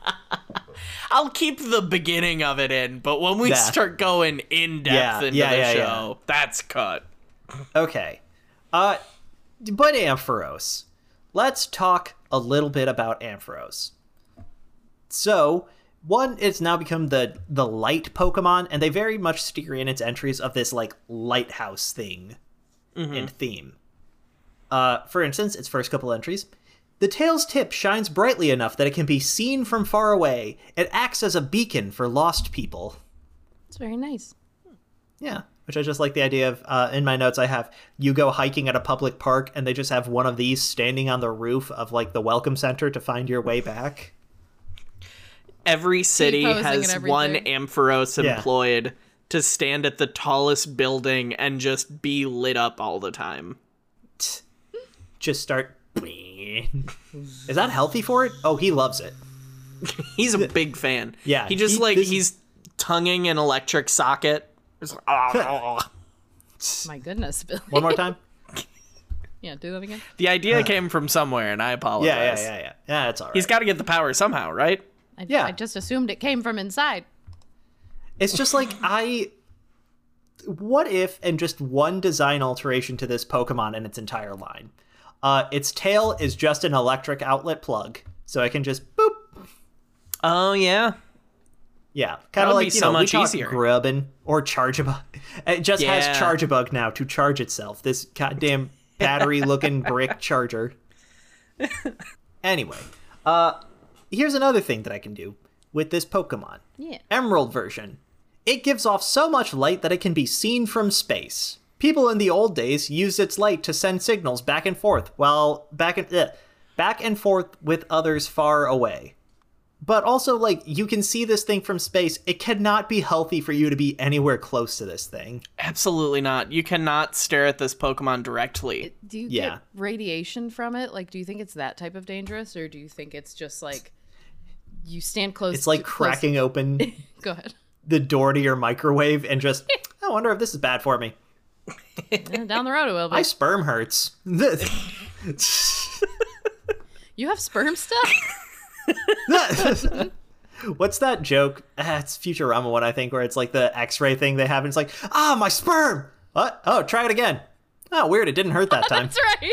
I'll keep the beginning of it in, but when we Yeah. start going in depth Yeah, into yeah, the yeah, show, that's cut. Okay. Uh, but Ampharos. Let's talk a little bit about Ampharos. So, one, it's now become the the light Pokemon, and they very much steer in its entries of this, like, lighthouse thing and theme. Uh, for instance, its first couple entries. The tail's tip shines brightly enough that it can be seen from far away. It acts as a beacon for lost people. It's very nice. Yeah, which I just like the idea of, uh, in my notes I have, you go hiking at a public park and they just have one of these standing on the roof of, like, the welcome center to find your way back. Every city posing has and one everything. Ampharos Yeah. employed to stand at the tallest building and just be lit up all the time. Just start... Is that healthy for it? Oh, he loves it. He's a big fan. Yeah, He just, he- like, this- he's tonguing an electric socket. It's like, "Ah." My goodness, Billy. One more time? Yeah, do that again. The idea came from somewhere, and I apologize. Yeah, yeah, yeah, yeah. Yeah, it's all right. He's got to get the power somehow, right? I, Yeah. I just assumed it came from inside. It's just like, I... What if, and just one design alteration to this Pokemon and its entire line, uh, its tail is just an electric outlet plug, so I can just boop. Oh, yeah. Yeah, That kind would of be like, you so know, much we talk easier. Grubbin or Charjabug. It just Yeah. has Charjabug now to charge itself. This goddamn battery-looking brick charger. Anyway, uh, here's another thing that I can do with this Pokemon. Yeah. Emerald version. It gives off so much light that it can be seen from space. People in the old days used its light to send signals back and forth, while back and uh, back and forth with others far away. But also, like, you can see this thing from space. It cannot be healthy for you to be anywhere close to this thing. Absolutely not. You cannot stare at this Pokemon directly. Do you Yeah. get radiation from it? Like, do you think it's that type of dangerous, or do you think it's just like you stand close? It's like to- close- cracking open Go ahead. the door to your microwave and just, I wonder if this is bad for me. Eh, Down the road it will be. My sperm hurts. You have sperm stuff? What's that joke? Ah, it's Futurama one, I think, where it's like the X-ray thing they have, and it's like, ah, my sperm. What? Oh, try it again. Oh, weird. It didn't hurt that time.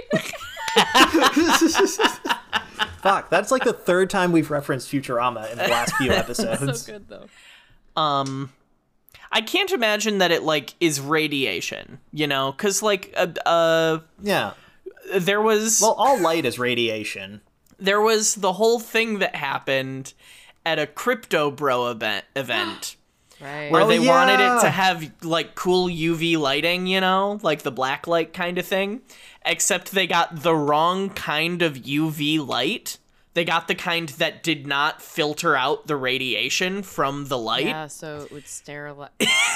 That's right. Fuck. That's like the third time we've referenced Futurama in the last few episodes. So good though. Um, I can't imagine that it, like, is radiation, you know? Because, like, uh, uh, Yeah. there was... Well, all light is radiation. there was the whole thing that happened at a Crypto Bro event, event Right. where Oh, they wanted it yeah. to have, like, cool U V lighting, you know, like the black light kind of thing, except they got the wrong kind of U V light. They got the kind that did not filter out the radiation from the light. Yeah, so it would sterilize.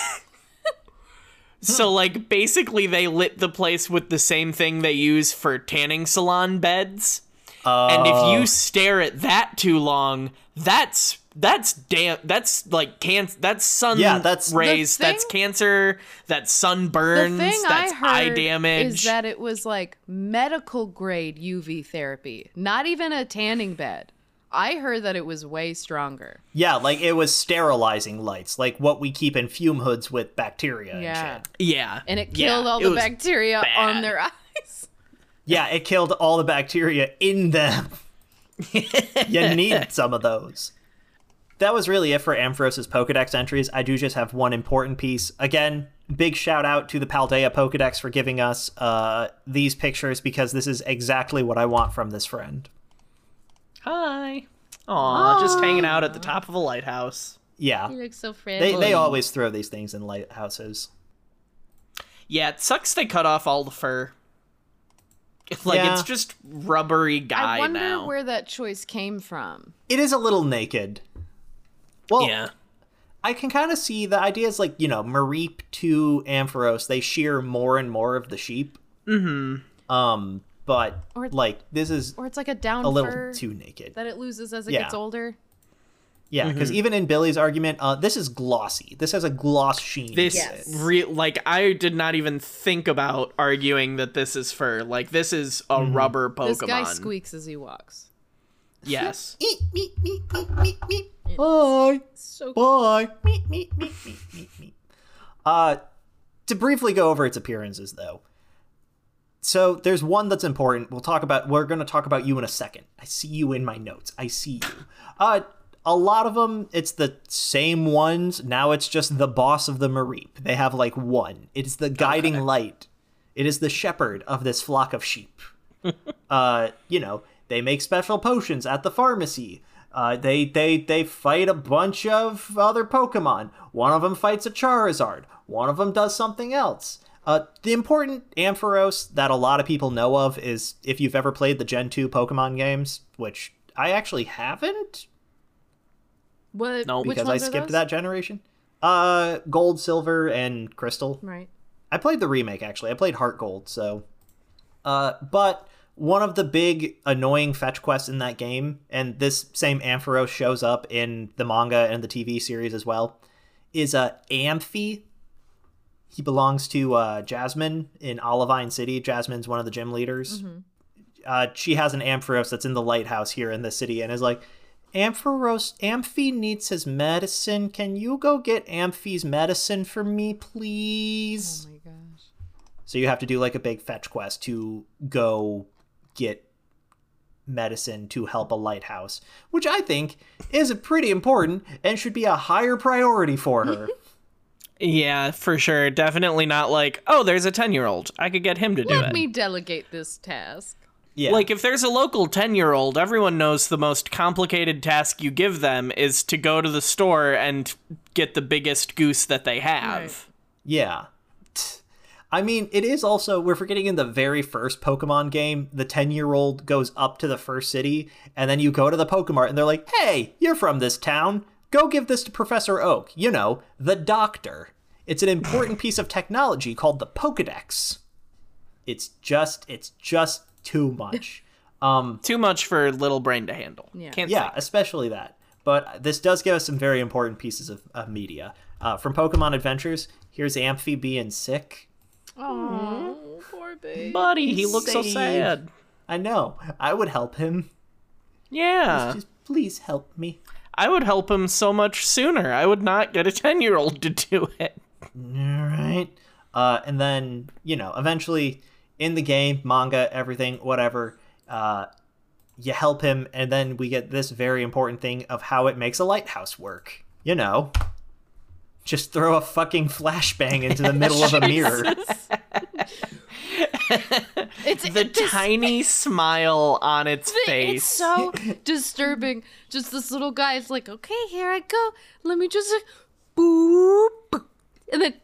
So, like, basically they lit the place with the same thing they use for tanning salon beds. And if Oh. you stare at that too long, that's that's damn that's like cancer, that's sun Yeah, that's- rays, The thing- that's cancer, that's The sunburns, thing that's I heard eye damage. is that it was like medical grade U V therapy, not even a tanning bed. I heard that it was way stronger. Yeah, like it was sterilizing lights, like what we keep in fume hoods with bacteria Yeah. and shit. yeah. And it yeah, killed all it the was bacteria bad. on their eyes. Yeah, it killed all the bacteria in them. You need some of those. That was really it for Ampharos' Pokedex entries. I do just have one important piece. Again, big shout out to the Paldea Pokedex for giving us uh, these pictures, because this is exactly what I want from this friend. Hi. Aw, just hanging out at the top of a lighthouse. Yeah. You look so friendly. They, they always throw these things in lighthouses. Yeah, it sucks they cut off all the fur. Like, Yeah. it's just rubbery guy I wonder now. where that choice came from. It is a little naked. Well, Yeah. I can kind of see the idea is like, you know, Mareep to Ampharos, they shear more and more of the sheep. Mm-hmm. Um, but, Or- like, this is Or it's like a down a little fur too naked. that it loses as it Yeah. gets older. Yeah, because even in Billy's argument, uh, this is glossy. This has a gloss sheen. This, to Yes. it. re- like, I did not even think about arguing that this is fur. Like, this is a Mm-hmm. rubber Pokemon. This guy squeaks as he walks. Yes. Eat, meat, meat, meat, meat, meat. Bye. So Bye. Meet, meet, meet, meet, meet, meet. Uh, to briefly go over its appearances, though. So there's one that's important. We'll talk about. We're going to talk about you in a second. I see you in my notes. I see you. Uh, a lot of them, it's the same ones. Now it's just the boss of the Mareep. They have like one. It is the guiding Okay. light. It is the shepherd of this flock of sheep. uh, you know, they make special potions at the pharmacy. Uh, they, they, they fight a bunch of other Pokemon. One of them fights a Charizard. One of them does something else. Uh, the important Ampharos that a lot of people know of is if you've ever played the Gen two Pokemon games, which I actually haven't what? No, which because I ones are skipped those? that generation. Uh, Gold, Silver, and Crystal. Right. I played the remake, actually. I played Heart Gold, so... Uh, but one of the big annoying fetch quests in that game, and this same Ampharos shows up in the manga and the T V series as well, is uh, Amphi. He belongs to uh, Jasmine in Olivine City. Jasmine's one of the gym leaders. Uh, she has an Ampharos that's in the lighthouse here in the city and is like, Ampharos, Amphi needs his medicine. Can you go get Amphi's medicine for me, please? Oh my gosh. So you have to do like a big fetch quest to go get medicine to help a lighthouse, which I think is pretty important and should be a higher priority for her. Yeah, for sure. Definitely not like, oh, there's a ten-year-old. I could get him to do Let it. me delegate this task. Yeah. Like, if there's a local ten-year-old, everyone knows the most complicated task you give them is to go to the store and get the biggest goose that they have. Right. Yeah. I mean, it is also, we're forgetting in the very first Pokemon game, the ten-year-old goes up to the first city, and then you go to the Pokemart, and they're like, hey, you're from this town. Go give this to Professor Oak. You know, the doctor. It's an important piece of technology called the Pokedex. It's just, it's just too much. Um, Too much for little brain to handle. Yeah. Can't yeah, think. especially that. But this does give us some very important pieces of, of media. Uh, from Pokemon Adventures, here's Amphi being sick. Oh, poor baby. Buddy, he looks so Save. sad. I know. I would help him. Yeah. Just please help me. I would help him so much sooner. I would not get a ten-year-old to do it. All right. Uh, and then, you know, eventually in the game, manga, everything, whatever, uh, you help him, and then we get this very important thing of how it makes a lighthouse work. You know, just throw a fucking flashbang into the middle of a mirror. It's The it, this- tiny smile on its face. It's so disturbing. Just this little guy is like, okay, here I go. Let me just like, boop, boop. And then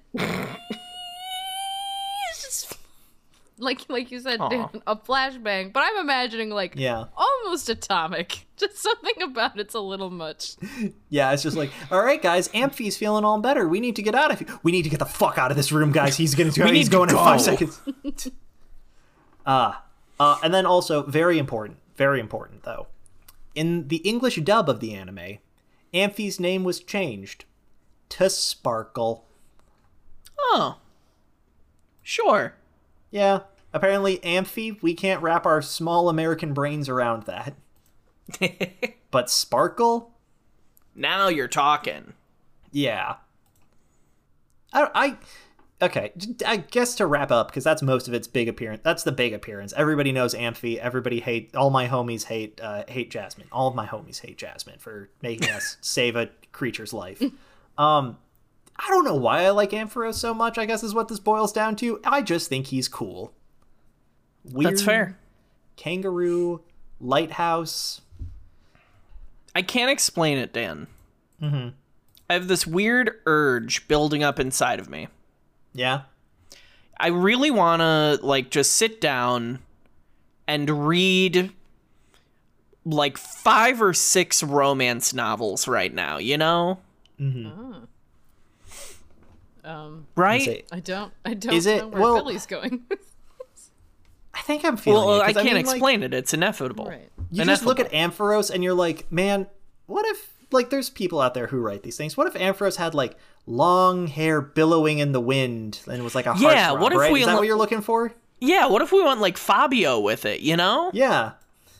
it's just like like you said, Aw. Dan, a flashbang. But I'm imagining like Yeah. almost atomic. Just something about it's a little much. Yeah, it's just like, all right, guys, Amphi's feeling all better. We need to get out of here. We need to get the fuck out of this room, guys. He's gonna. We he's need to going in go. five seconds. uh, uh, and then also very important, very important though, in the English dub of the anime, Amphi's name was changed to Sparkle. Oh. Sure. Yeah, apparently Amphi, we can't wrap our small American brains around that. But Sparkle, Now you're talking. yeah. I, I okay, I guess to wrap up, because that's most of its big appearance. That's the big appearance. Everybody knows Amphi. Everybody hate. All my homies hate uh, hate Jasmine. All of my homies hate Jasmine for making us save a creature's life. Um, I don't know why I like Ampharos so much. I guess is what this boils down to. I just think he's cool. Weird, That's fair. Kangaroo, lighthouse. I can't explain it, Dan. Mm-hmm. I have this weird urge building up inside of me. Yeah. I really want to, like, just sit down and read, like, five or six romance novels right now, you know? Mm-hmm. Oh. Um, Right? I don't. I don't Is it- know where well- Billy's going. I think I'm feeling Well, it, I 'cause can't mean, like, explain it. It's inevitable. Right. You just look at Ampharos and you're like, man, what if, like, there's people out there who write these things. What if Ampharos had, like, long hair billowing in the wind and was like a Yeah, heartthrob, what if right? we Is that lo- what you're looking for? Yeah, what if we went, like, Fabio with it, you know? Yeah.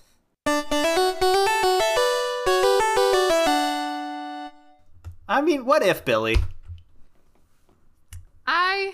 I mean, what if, Billy? I.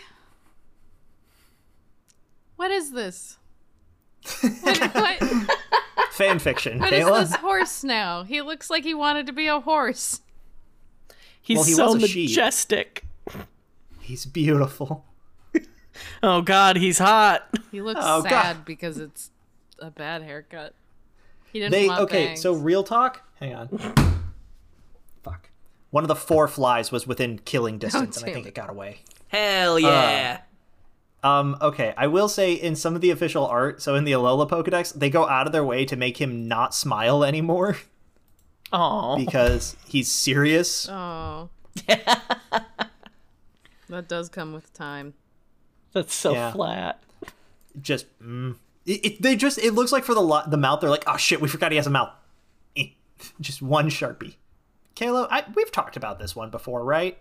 What is this? What, what, Fan fiction, what is Kayla. this horse now? He looks like he wanted to be a horse. He's Well, he so was a sheep. majestic. He's beautiful. Oh, God, he's hot. He looks Oh, sad God. because it's a bad haircut. He didn't They want okay, bangs. so real talk. Hang on. Fuck. One of the four flies was within killing distance, and I damn think it. it got away. Hell yeah. Um, okay, I will say in some of the official art, so in the Alola Pokedex, they go out of their way to make him not smile anymore Oh. because he's serious. Oh. That does come with time. That's so Yeah. flat. Just, mm. it, it, they just, it looks like for the lo- the mouth, they're like, oh shit, we forgot he has a mouth. Eh. Just one Sharpie. Kayla, I, we've talked about this one before, right?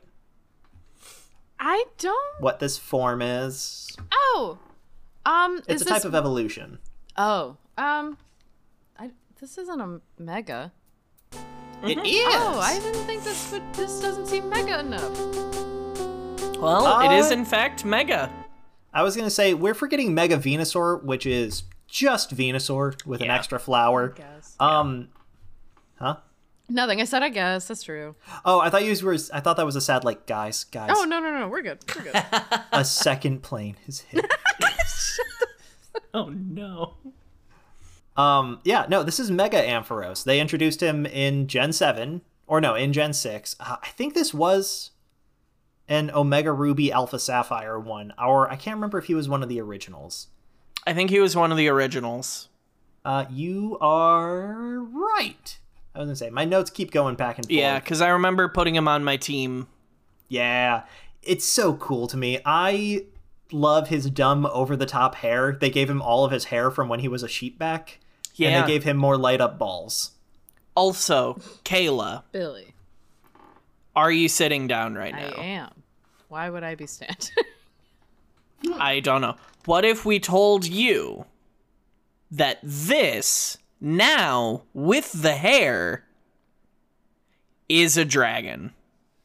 I don't. What this form is. Oh. Um. It's is a type this... of evolution. Oh. Um. I. This isn't a mega. It is! Oh, I didn't think this would. This doesn't seem mega enough. Well, Uh, it is, in fact, mega. I was going to say, we're forgetting Mega Venusaur, which is just Venusaur with an Yeah. extra flower. Guess. Um, huh? Nothing. I said I guess. That's true. Oh, I thought you were. I thought that was a sad like, guys, guys. Oh no no no. We're good. We're good. A second plane is hit. Oh, no. um, yeah, no, this is Mega Ampharos. They introduced him in Gen seven, or no, in Gen six. Uh, I think this was an Omega Ruby Alpha Sapphire one, or I can't remember if he was one of the originals. I think he was one of the originals. Uh, you are right. I was gonna say my notes keep going back and forth. Yeah, because I remember putting him on my team. Yeah, it's so cool to me. I love his dumb over-the-top hair. They gave him all of his hair from when he was a sheepback. Yeah. And they gave him more light-up balls. Also, Kayla, Billy. are you sitting down right I now? am. Why would I be standing? I don't know. What if we told you that this, now, with the hair, is a dragon?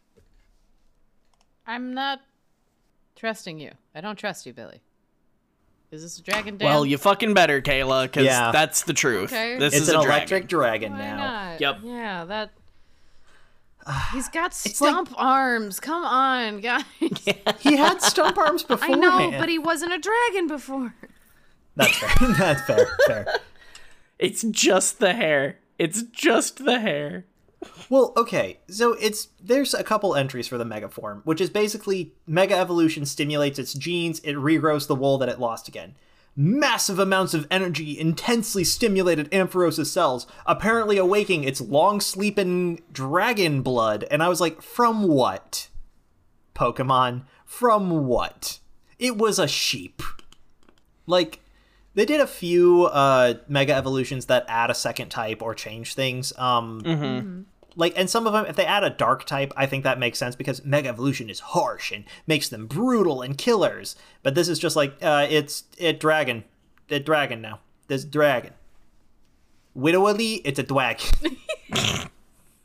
I'm not trusting you. I don't trust you, Billy. Is this a dragon dam? Well, you fucking better, Kayla, because Yeah. that's the truth. Okay. This It's is an a dragon. electric dragon Why now. not? Yep. Yeah, that. He's got like- stump arms. Come on, guys. He had stump arms before. I know, but he wasn't a dragon before. That's fair. That's fair. Fair. It's just the hair. It's just the hair. Well, okay, so it's there's a couple entries for the Mega form, which is basically Mega Evolution stimulates its genes, it regrows the wool that it lost again. Massive amounts of energy intensely stimulated Ampharos' cells, apparently awaking its long-sleeping dragon blood. And I was like, from what? Pokemon? From what? It was a sheep. Like, they did a few uh, Mega Evolutions that add a second type or change things. Um, Mm-hmm. Like, and some of them, if they add a dark type, I think that makes sense because Mega Evolution is harsh and makes them brutal and killers. But this is just like, uh, it's it dragon. It dragon now. This dragon. Widowily, it's a dwagon.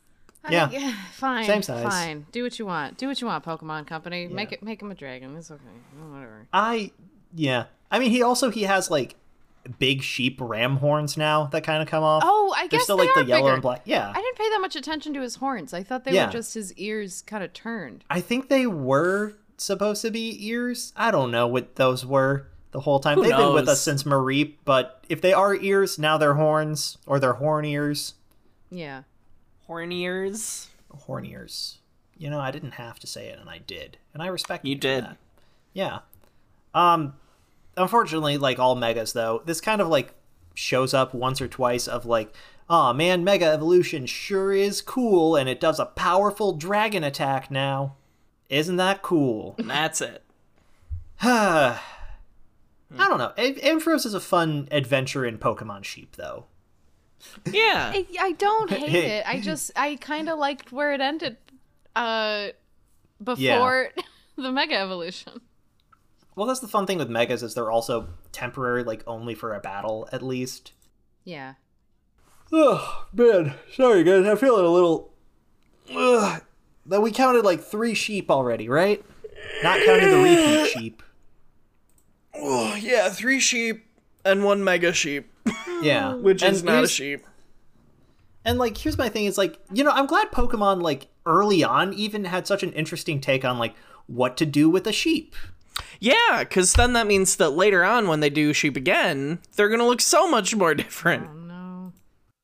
Yeah. I, fine. Same size. Fine. Do what you want. Do what you want, Pokemon Company. Make it. Make him a dragon. It's okay. Whatever. I, yeah. I mean, he also, he has, like, big sheep ram horns now that kind of come off. Oh, I They're guess still, they like, are the yellow bigger. and black. Yeah. I didn't pay that much attention to his horns. I thought they Yeah. were just his ears kind of turned. I think they were supposed to be ears. I don't know what those were the whole time. Who They've been with knows? us since Mareep, but if they are ears, now they're horns, or they're horn ears. Yeah. Horniers. Horn ears. You know, I didn't have to say it, and I did. And I respect You for did. that. Yeah. Um, unfortunately, like all megas, though, this kind of, like, shows up once or twice of, like, oh man, Mega Evolution sure is cool, and it does a powerful dragon attack now. Isn't that cool? And that's it. I don't know. Am- Ampharos is a fun adventure in Pokemon Sheep, though. Yeah. I, I don't hate it. I just I kind of liked where it ended. Uh, before the Mega Evolution. Well, that's the fun thing with Megas is they're also temporary, like only for a battle, at least. Yeah. Oh, man. Sorry, guys. I'm feeling a little... Ugh. That we counted like three sheep already, right? Not counting the repeat sheep. Oh, yeah, three sheep and one mega sheep, Yeah. which And is not a here's- sheep. And, like, here's my thing. It's like, you know, I'm glad Pokemon, like, early on even had such an interesting take on, like, what to do with a sheep. Yeah, because then that means that later on when they do sheep again, they're going to look so much more different. Oh no.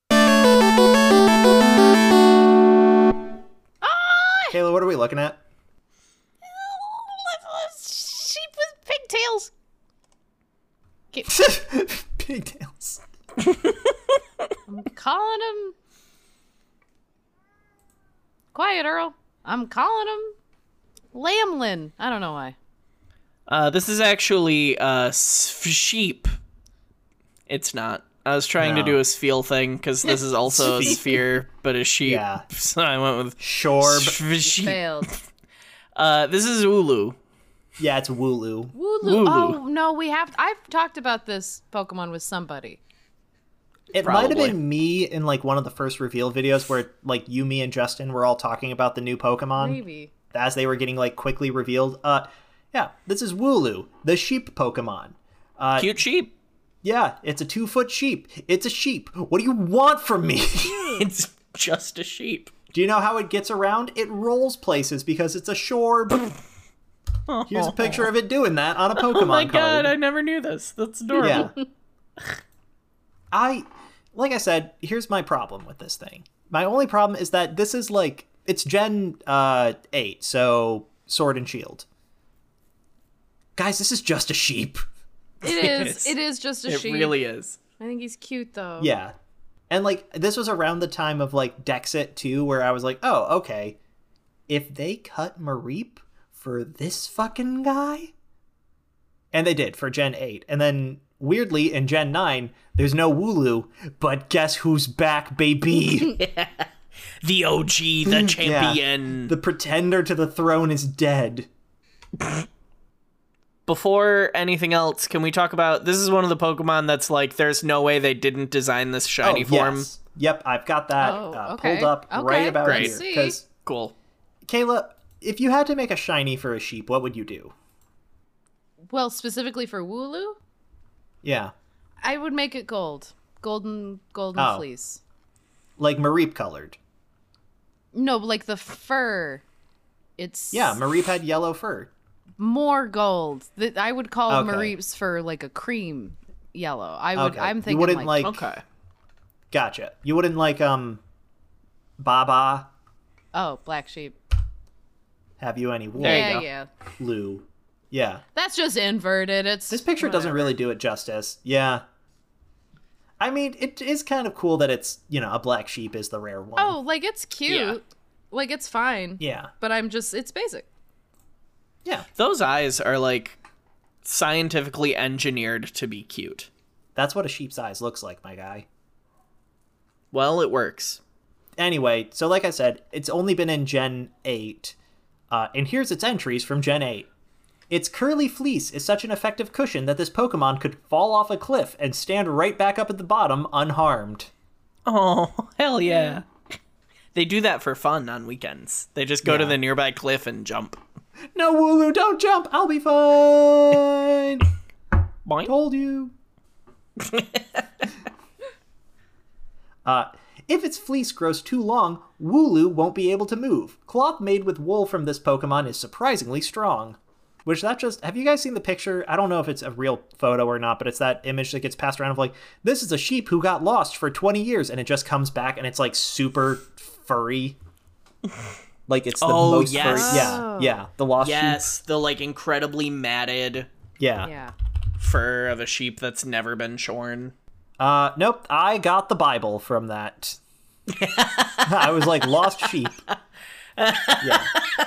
Kayla, what are we looking at? Sheep with pigtails. Pigtails. I'm calling him. Quiet, Earl. I'm calling him Lamlin. I don't know why. Uh, this is actually uh, s- sheep. It's not. I was trying to No. do a sphere thing because this is also a sphere, but a sheep. Yeah. So I went with Shorb. s- sheep. Failed. Uh, this is Ulu. Yeah, it's Wooloo. Wooloo. Wooloo. Oh no, we have. I've talked about this Pokemon with somebody. It might have Probably. been me in, like, one of the first reveal videos where, like, you, me, and Justin were all talking about the new Pokemon. Maybe. As they were getting, like, quickly revealed. Uh, yeah, this is Wooloo, the sheep Pokemon. Uh, Cute sheep. yeah, it's a two-foot sheep. It's a sheep. What do you want from me? It's just a sheep. Do you know how it gets around? It rolls places because it's a Shorb. Here's a picture of it doing that on a Pokemon Oh my card. god, I never knew this. That's adorable. Yeah. I, like I said, here's my problem with this thing. My only problem is that this is like, it's Gen uh, eight, so Sword and Shield. Guys, this is just a sheep. It is. is. It is just a It sheep. really is. I think he's cute though. Yeah. And like, this was around the time of like Dexit too, where I was like, oh, okay. If they cut Mareep for this fucking guy? And they did for Gen eight. And then, weirdly, in Gen nine, there's no Wooloo, but guess who's back, baby? The O G, the champion. The pretender to the throne is dead. Before anything else, can we talk about this is one of the Pokemon that's like there's no way they didn't design this shiny oh, form. yes. Yep, I've got that Oh, uh, okay. pulled up Okay, right about Great. here. let's see. Because, Cool. Kayla, if you had to make a shiny for a sheep, what would you do? Well, specifically for Wooloo, Yeah. I would make it gold. Golden golden Oh. fleece. Like Mareep colored. No, but like the fur. It's Yeah, Mareep had yellow fur. more gold. Th- I would call Okay. Mareep's fur like a cream yellow. I would Okay. I'm You thinking wouldn't like, like- Okay. Gotcha. You wouldn't like, um, Baba oh, black sheep. have you any wool? There you yeah, go. yeah. Blue. Yeah. That's just inverted. It's This picture doesn't whatever. really do it justice. Yeah. I mean, it is kind of cool that it's, you know, a black sheep is the rare one. Oh, like it's cute. Yeah. Like it's fine. Yeah. But I'm just it's basic. Yeah. Those eyes are like scientifically engineered to be cute. That's what a sheep's eyes looks like, my guy. Well, it works. Anyway, so like I said, it's only been in Gen eight. Uh, and here's its entries from Gen eight. Its curly fleece is such an effective cushion that this Pokemon could fall off a cliff and stand right back up at the bottom unharmed. Oh, hell yeah. They do that for fun on weekends. They just go Yeah. to the nearby cliff and jump. No, Wooloo, don't jump. I'll be fine. Boing. Told you. uh, if its fleece grows too long, Wooloo won't be able to move. Cloth made with wool from this Pokemon is surprisingly strong. Which that just... Have you guys seen the picture? I don't know if it's a real photo or not, but it's that image that gets passed around of like, this is a sheep who got lost for twenty years, and it just comes back and it's like super furry. Like it's the Oh, most yes. furry. Yeah, yeah. The lost sheep. Yes, the like incredibly matted Yeah. Yeah. fur of a sheep that's never been shorn. Uh, nope. I got the Bible from that. I was like, lost sheep. Yeah.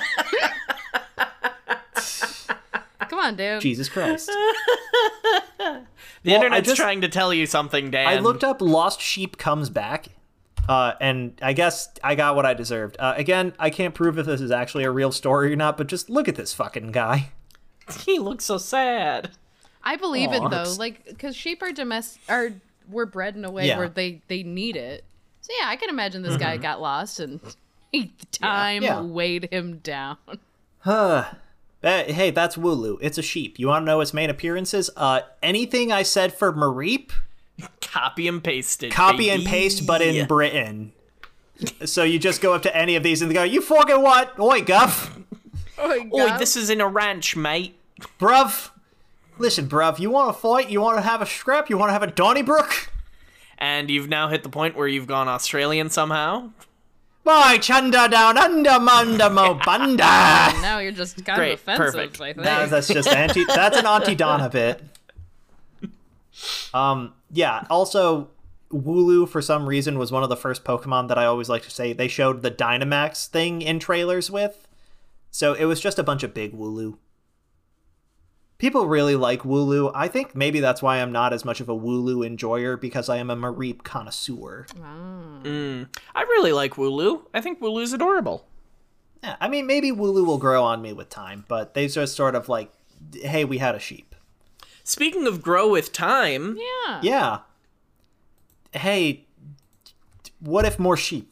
Come on, dude. Jesus Christ. The Well, I internet's just- trying to tell you something, Dan. I looked up Lost Sheep Comes Back, uh, and I guess I got what I deserved. Uh, again, I can't prove if this is actually a real story or not, but just look at this fucking guy. He looks so sad. I believe Aw. it though, like because sheep are domestic, are were bred in a way Yeah. where they they need it. So yeah, I can imagine this guy got lost and time Yeah. weighed him down. Huh. Uh, hey, that's Wooloo. It's a sheep. You want to know its main appearances? Uh, anything I said for Mareep, Copy and pasted. copy and baby. paste, but in Britain. So you just go up to any of these and go, you fucking what? Oi, Guff. Oh Oi, this is in a ranch, mate. Bruv. Listen, bruv, you want to fight? You want to have a scrap? You want to have a Donnybrook? And you've now hit the point where you've gone Australian somehow. Boy, chunda down under munda mo bunda. Now you're just kind Great, of offensive. perfect. I think. No, that's just anti. That's an Auntie Donna bit. Um. Yeah. Also, Wooloo for some reason was one of the first Pokemon that I always like to say they showed the Dynamax thing in trailers with. So it was just a bunch of big Wooloo. People really like Wooloo. I think maybe that's why I'm not as much of a Wooloo enjoyer, because I am a Mareep connoisseur. Mm. I really like Wooloo. I think Wooloo's adorable. Yeah, I mean, maybe Wooloo will grow on me with time, but they just sort of like, hey, we had a sheep. Speaking of grow with time, Yeah. Yeah. Hey, what if more sheep?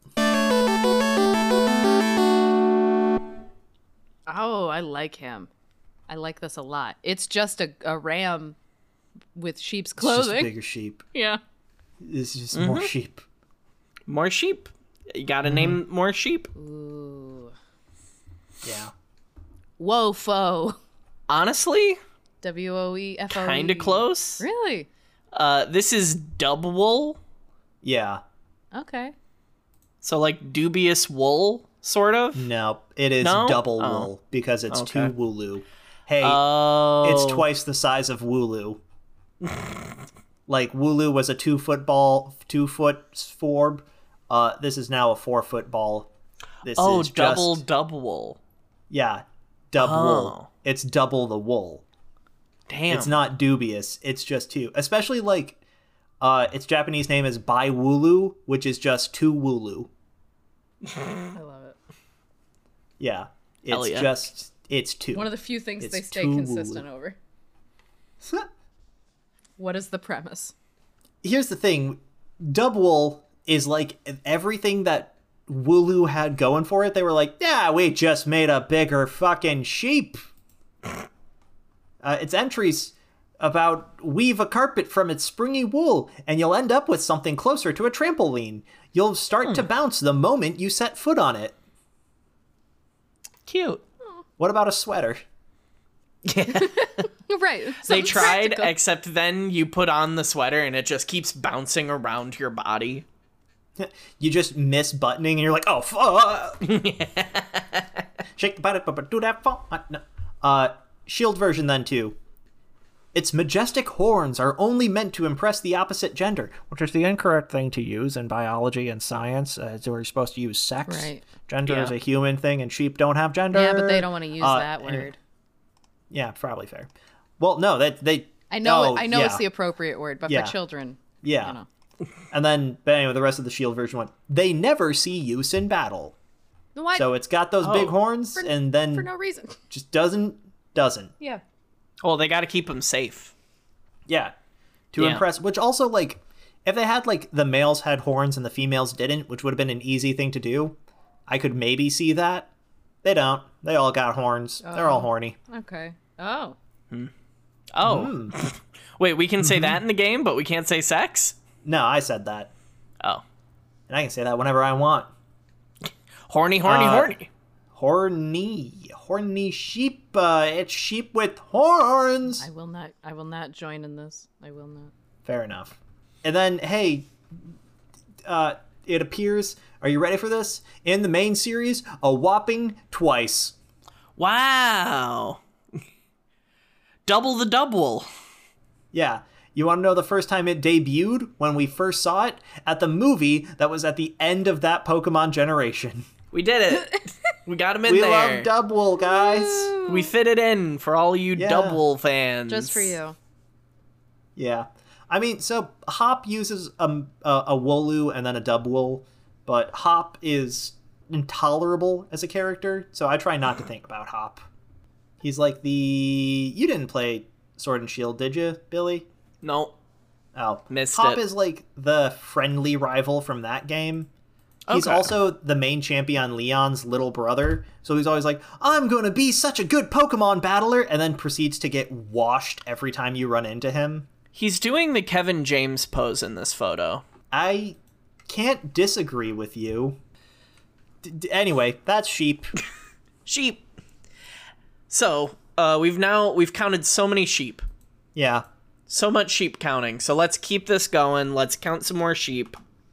Oh, I like him. I like this a lot. It's just a, a ram with sheep's It's just clothing. bigger sheep. Yeah. It's just more sheep. more sheep. You gotta Mm-hmm. name more sheep. Ooh. Yeah. Wofo. Honestly, W O E F O E. kinda close. Really? Uh, this is Dubwool. Yeah. Okay. So like dubious wool, sort of. No, it is No? double Oh. wool because it's Okay. two Wooloo. Hey, Oh, it's twice the size of Wooloo. Like Wooloo was a two foot ball, two foot forb. Uh, this is now a four foot ball. This Oh, is double just, Dubwool. yeah, double Oh. wool. It's double the wool. Damn. It's not dubious. It's just two. Especially like, uh, its Japanese name is Bai Wooloo, which is just two Wooloo. I love it. Yeah, Hell it's yeah. just it's two. One of the few things It's they stay too consistent Wooloo. over. What is the premise? Here's the thing, Dubwool is like everything that Wooloo had going for it. They were like, yeah, we just made a bigger fucking sheep. Uh, its entries about weave a carpet from its springy wool, and you'll end up with something closer to a trampoline. You'll start to bounce the moment you set foot on it. Cute. What about a sweater? Right. They something tried, practical. except then you put on the sweater and it just keeps bouncing around your body. You just miss buttoning and you're like, oh, fuck. Shake the body, but do that fuck. No. Uh, shield version then too. Its majestic horns are only meant to impress the opposite gender, which is the incorrect thing to use in biology and science. Uh, so we're supposed to use sex. Right. Gender Yeah. is a human thing, and sheep don't have gender. Yeah, but they don't want to use Uh, that anyway. word. Yeah, probably fair. Well, no, that they. I know. oh, it, I know yeah. it's the appropriate word, but Yeah. for children, Yeah. you know. And then, but anyway, the rest of the shield version one. They never see use in battle. Why? So it's got those big Oh. horns, For- and then for no reason. just doesn't doesn't. Yeah. Well, they gotta keep them safe. Yeah. To Yeah. impress, which also like if they had like the males had horns and the females didn't, which would have been an easy thing to do, I could maybe see that. They don't. They all got horns. Oh. They're all horny. Okay. Oh. Oh. Mm. Wait, we can say that in the game, but we can't say sex? No, I said that. Oh. And I can say that whenever I want. Horny, horny, Uh, horny. Horny. Horny sheep. Uh, it's sheep with horns. I will not. I will not join in this. I will not. Fair enough. And then, hey, uh, it appears, are you ready for this? In the main series, a whopping twice. Wow. Double the double. Yeah. You want to know the first time it debuted? When we first saw it? At the movie that was at the end of that Pokemon generation. We did it. We got him in We there. love Double, guys. We fit it in for all you Yeah. Double fans. Just for you. Yeah. I mean, so Hop uses a, a, a Wooloo and then a Dubwool, but Hop is intolerable as a character, so I try not to think about Hop. He's like the... You didn't play Sword and Shield, did you, Billy? No. Oh. Missed Hop it. is like the friendly rival from that game. He's Okay. also the main champion, Leon's little brother, so he's always like, I'm gonna be such a good Pokemon battler, and then proceeds to get washed every time you run into him. He's doing the Kevin James pose in this photo. I can't disagree with you. D- d- anyway, that's sheep. Sheep. So, uh, we've now, we've counted so many sheep. Yeah. So much sheep counting. So let's keep this going. Let's count some more sheep.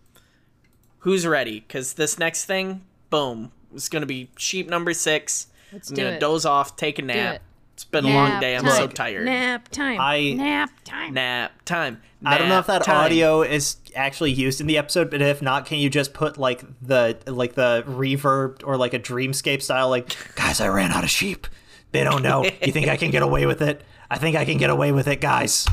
Who's ready? Because this next thing, boom, it's going to be sheep number six. Let's I'm do going to it. doze off, take a nap. it. It's been a long Nap day. I'm time. so tired. Nap time. I- Nap time. Nap time. I don't know if Nap that time. audio is actually used in the episode, but if not, can you just put like the like the reverb or like a dreamscape style like, guys, I ran out of sheep. They don't know. You think I can get away with it? I think I can get away with it, guys.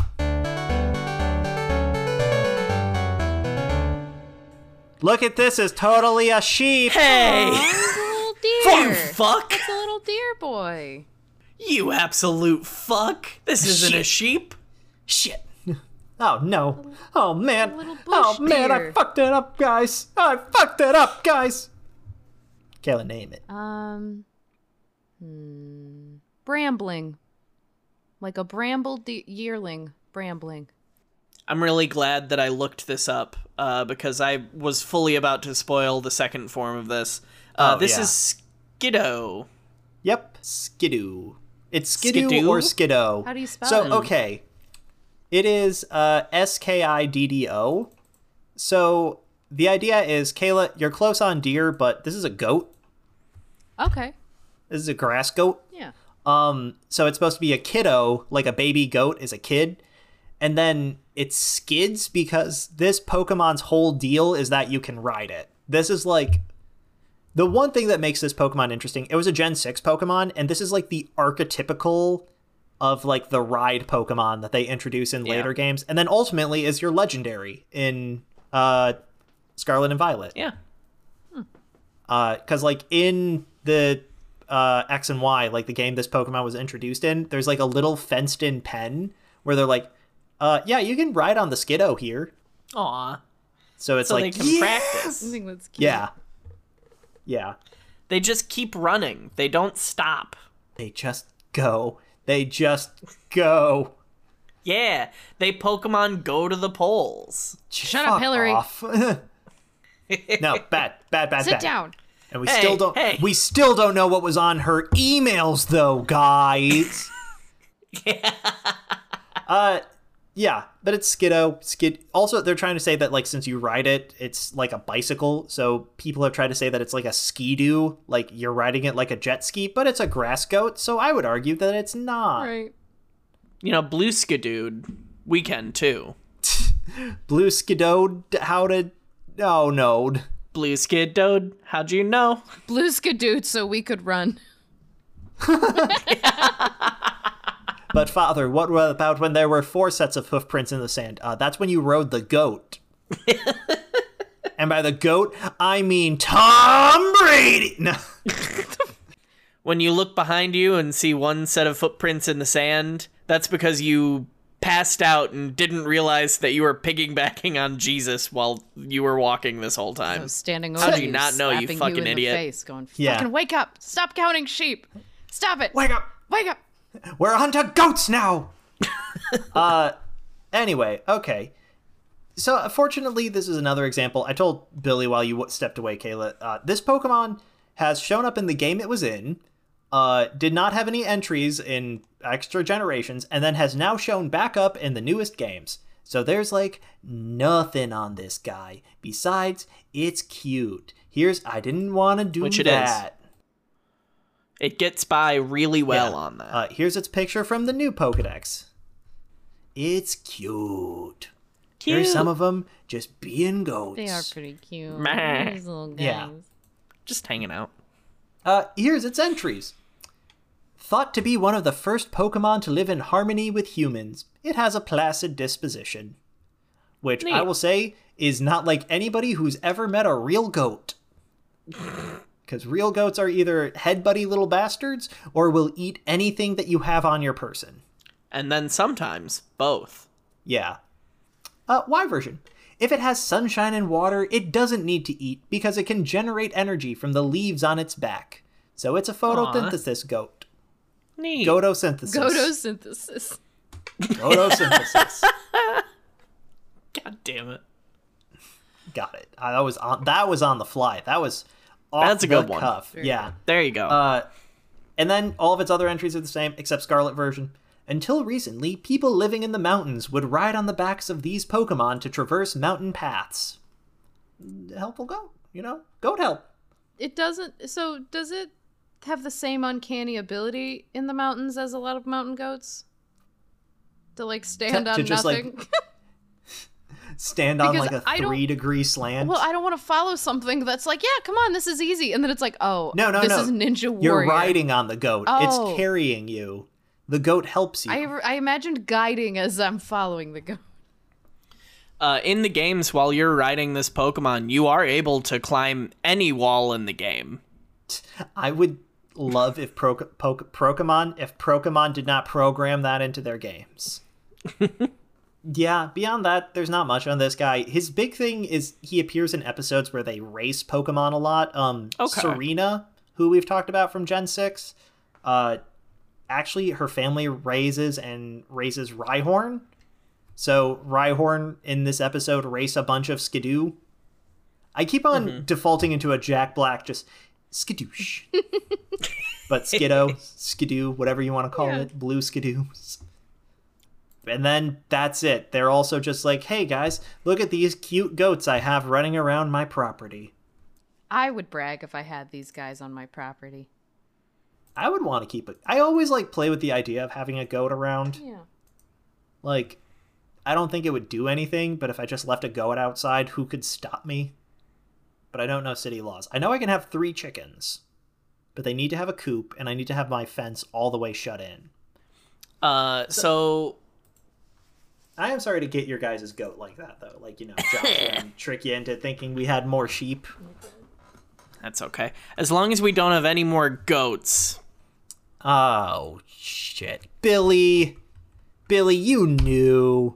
Look at this, is totally a sheep. Hey! It's a little You deer. fuck! It's a little deer boy. You absolute fuck! This isn't a sheep. Shit. Oh no. Oh man. little bush Oh man, I deer. fucked it up, guys. I fucked it up, guys. Kayla, name it. Um. Hmm. Brambling. Like a bramble de- yearling. Brambling. I'm really glad that I looked this up uh, because I was fully about to spoil the second form of this. Uh, Oh, this yeah. is Skiddo. Yep, Skidoo. It's Skidoo, Skidoo? or Skiddo. How do you spell so, it? okay. It is uh, S K I D D O. So, the idea is, Kayla, you're close on deer, but this is a goat. Okay. This is a grass goat. Yeah. Um, so it's supposed to be a kiddo, like a baby goat is a kid. And then it skids because this Pokemon's whole deal is that you can ride it. This is like the one thing that makes this Pokemon interesting. It was a Gen six Pokemon, and this is like the archetypical of like the ride Pokemon that they introduce in Yeah. later games. And then ultimately is your legendary in uh Scarlet and Violet. Yeah. Uh, cause like in the uh X and Y, like the game this Pokemon was introduced in, there's like a little fenced in pen where they're like, uh, yeah, you can ride on the Skiddo here. Aw. So it's So like, they can yes! practice. I think that's cute. Yeah. Yeah. They just keep running. They don't stop. They just go. They just go. Yeah. They Pokemon go to the polls. Shut up, Fuck Hillary. off. No, bad, bad, bad, Sit bad. down. And we Hey, still don't. hey. We still don't know what was on her emails, though, guys. Uh, yeah, but it's Skiddo. Skid. Also, they're trying to say that like since you ride it, it's like a bicycle. So people have tried to say that it's like a skidoo, like you're riding it like a jet ski, but it's a grass goat. So I would argue that it's not. Right. You know, Blue Skidoo, we can too. Blue Skiddo. How did? Oh no. Blue Skidoo, how'd you know? Blue Skadoot so we could run. But father, what about when there were four sets of hoof prints in the sand? Uh, that's when you rode the goat. And by the goat, I mean Tom Brady. No. When you look behind you and see one set of footprints in the sand, that's because you passed out and didn't realize that you were piggybacking on Jesus while you were walking this whole I time. was standing over How'd you you, not know, you slapping fucking in idiot? The face, going, Yeah. fucking wake up! Stop counting sheep! Stop it! Wake up! Wake up! We're hunting goats now! uh, anyway, okay. So, uh, fortunately, this is another example. I told Billy while you w- stepped away, Kayla, uh, this Pokemon has shown up in the game it was in, uh, did not have any entries in extra generations, and then has now shown back up in the newest games. So there's, like, nothing on this guy. Besides, it's cute. Here's, I didn't want to do Which it that. is. It gets by really well Yeah. on that. Uh, here's its picture from the new Pokedex. It's cute. Cute. Here's some of them just being goats. They are pretty cute. Meh. These little guys. Yeah. Just hanging out. Uh, here's its entries. Thought to be one of the first Pokemon to live in harmony with humans, it has a placid disposition. Which I Neat. will say is not like anybody who's ever met a real goat. Because real goats are either headbutty little bastards or will eat anything that you have on your person. And then sometimes both. Yeah. Uh, Y version. If it has sunshine and water, it doesn't need to eat because it can generate energy from the leaves on its back. So it's a photosynthesis goat. Neat. Photosynthesis. Photosynthesis. Photosynthesis. God damn it. Got it. Uh, that was on. That was on the fly. That was off That's a the good one. cuff. Very Yeah. There you go. Uh, and then all of its other entries are the same, except Scarlet version. Until recently, people living in the mountains would ride on the backs of these Pokemon to traverse mountain paths. Helpful goat, you know? Goat help. It doesn't. So does it have the same uncanny ability in the mountains as a lot of mountain goats? To like stand To- on to just, like, nothing. Stand on Because like a I don't- three degree slant. Well, I don't want to follow something that's like, yeah, come on, this is easy, and then it's like, oh, no, no, this no. is Ninja Warrior. You're riding on the goat. Oh. It's carrying you. The goat helps you. I I imagined guiding as I'm following the goat. Uh, in the games, while you're riding this Pokemon, you are able to climb any wall in the game. I would love if Pro- po- Pokemon if Pokemon did not program that into their games. Yeah, beyond that, there's not much on this guy. His big thing is he appears in episodes where they race Pokemon a lot. Um, Okay. Serena, who we've talked about from Gen six, uh, actually her family raises and raises Rhyhorn. So Rhyhorn in this episode race a bunch of Skidoo. I keep on Mm-hmm. defaulting into a Jack Black, just skidoosh. But Skiddo, Skidoo, whatever you want to call Yeah. it, blue Skidoos. And then that's it. They're also just like, hey guys, look at these cute goats I have running around my property. I would brag if I had these guys on my property. I would want to keep it. I always like play with the idea of having a goat around. Yeah. Like, I don't think it would do anything, but if I just left a goat outside, who could stop me? But I don't know city laws. I know I can have three chickens, but they need to have a coop, and I need to have my fence all the way shut in. Uh, so I am sorry to get your guys' goat like that, though. Like, you know, Josh and trick you into thinking we had more sheep. that's okay. As long as we don't have any more goats. Oh, shit. Billy. Billy, you knew.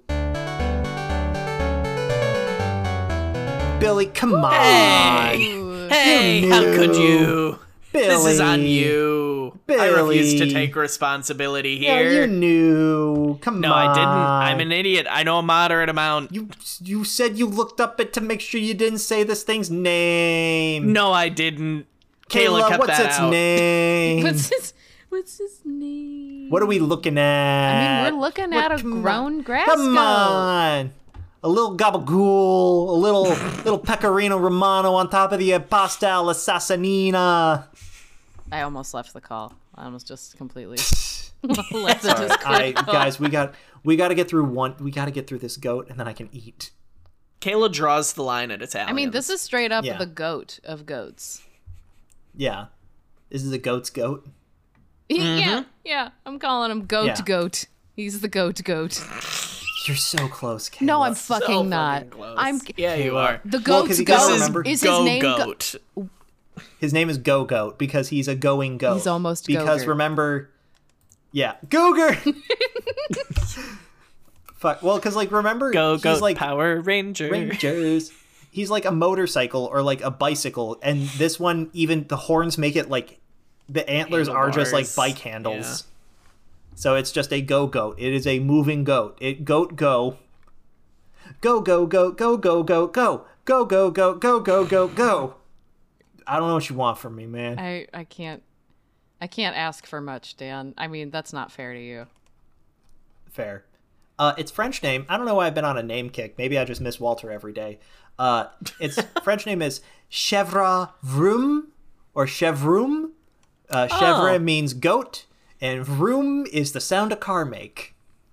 Billy, come on. Hey, hey, how could you? This is on Billy. you. I refuse to Billy. take responsibility Yeah, here. you knew. Come no, on. I didn't. I'm an idiot. I know a moderate amount. You you said you looked up it to make sure you didn't say this thing's name. No, I didn't. Kayla, Kayla, cut what's that its out. name? What's his What's his name? What are we looking at? I mean, we're looking What- at a come on. grown grass Come goat. on. A little gabagool, a little little pecorino romano on top of the pasta alla sassonina. I almost left the call. I almost just completely left the All right, Discord. guys, we got we got to get through one. We got to get through this goat, and then I can eat. Kayla draws the line at Italian. I mean, this is straight up Yeah. the goat of goats. Yeah, this is a goat's goat. Yeah, yeah. I'm calling him Goat Yeah. Goat. He's the goat goat. You're so close, Kayla. No, I'm So fucking not. fucking close. I'm Yeah, you are. the Well, goat's 'cause you gotta goat. remember- Is his Go name Go- goat. His name is Go Goat because he's a going goat. He's almost because Gogurt. remember, yeah, Googer. Fuck. Well, because like remember, Go he's go like Power Ranger. Rangers. He's like a motorcycle or like a bicycle, and this one even the horns make it like the antlers are just like Handlebars. bike handles. Yeah. So it's just a go goat. It is a moving goat. It goat go. Go go go go go go go go go go go go go go. I don't know what you want from me, man. I I can't I can't ask for much, Dan. I mean, that's not fair to you. Fair. Uh, its French name, I don't know why I've been on a name kick. Maybe I just miss Walter every day. Uh, its French name is Chèvre Vroom or Chevroom. Uh, chèvre Oh. means goat, and vroom is the sound a car make.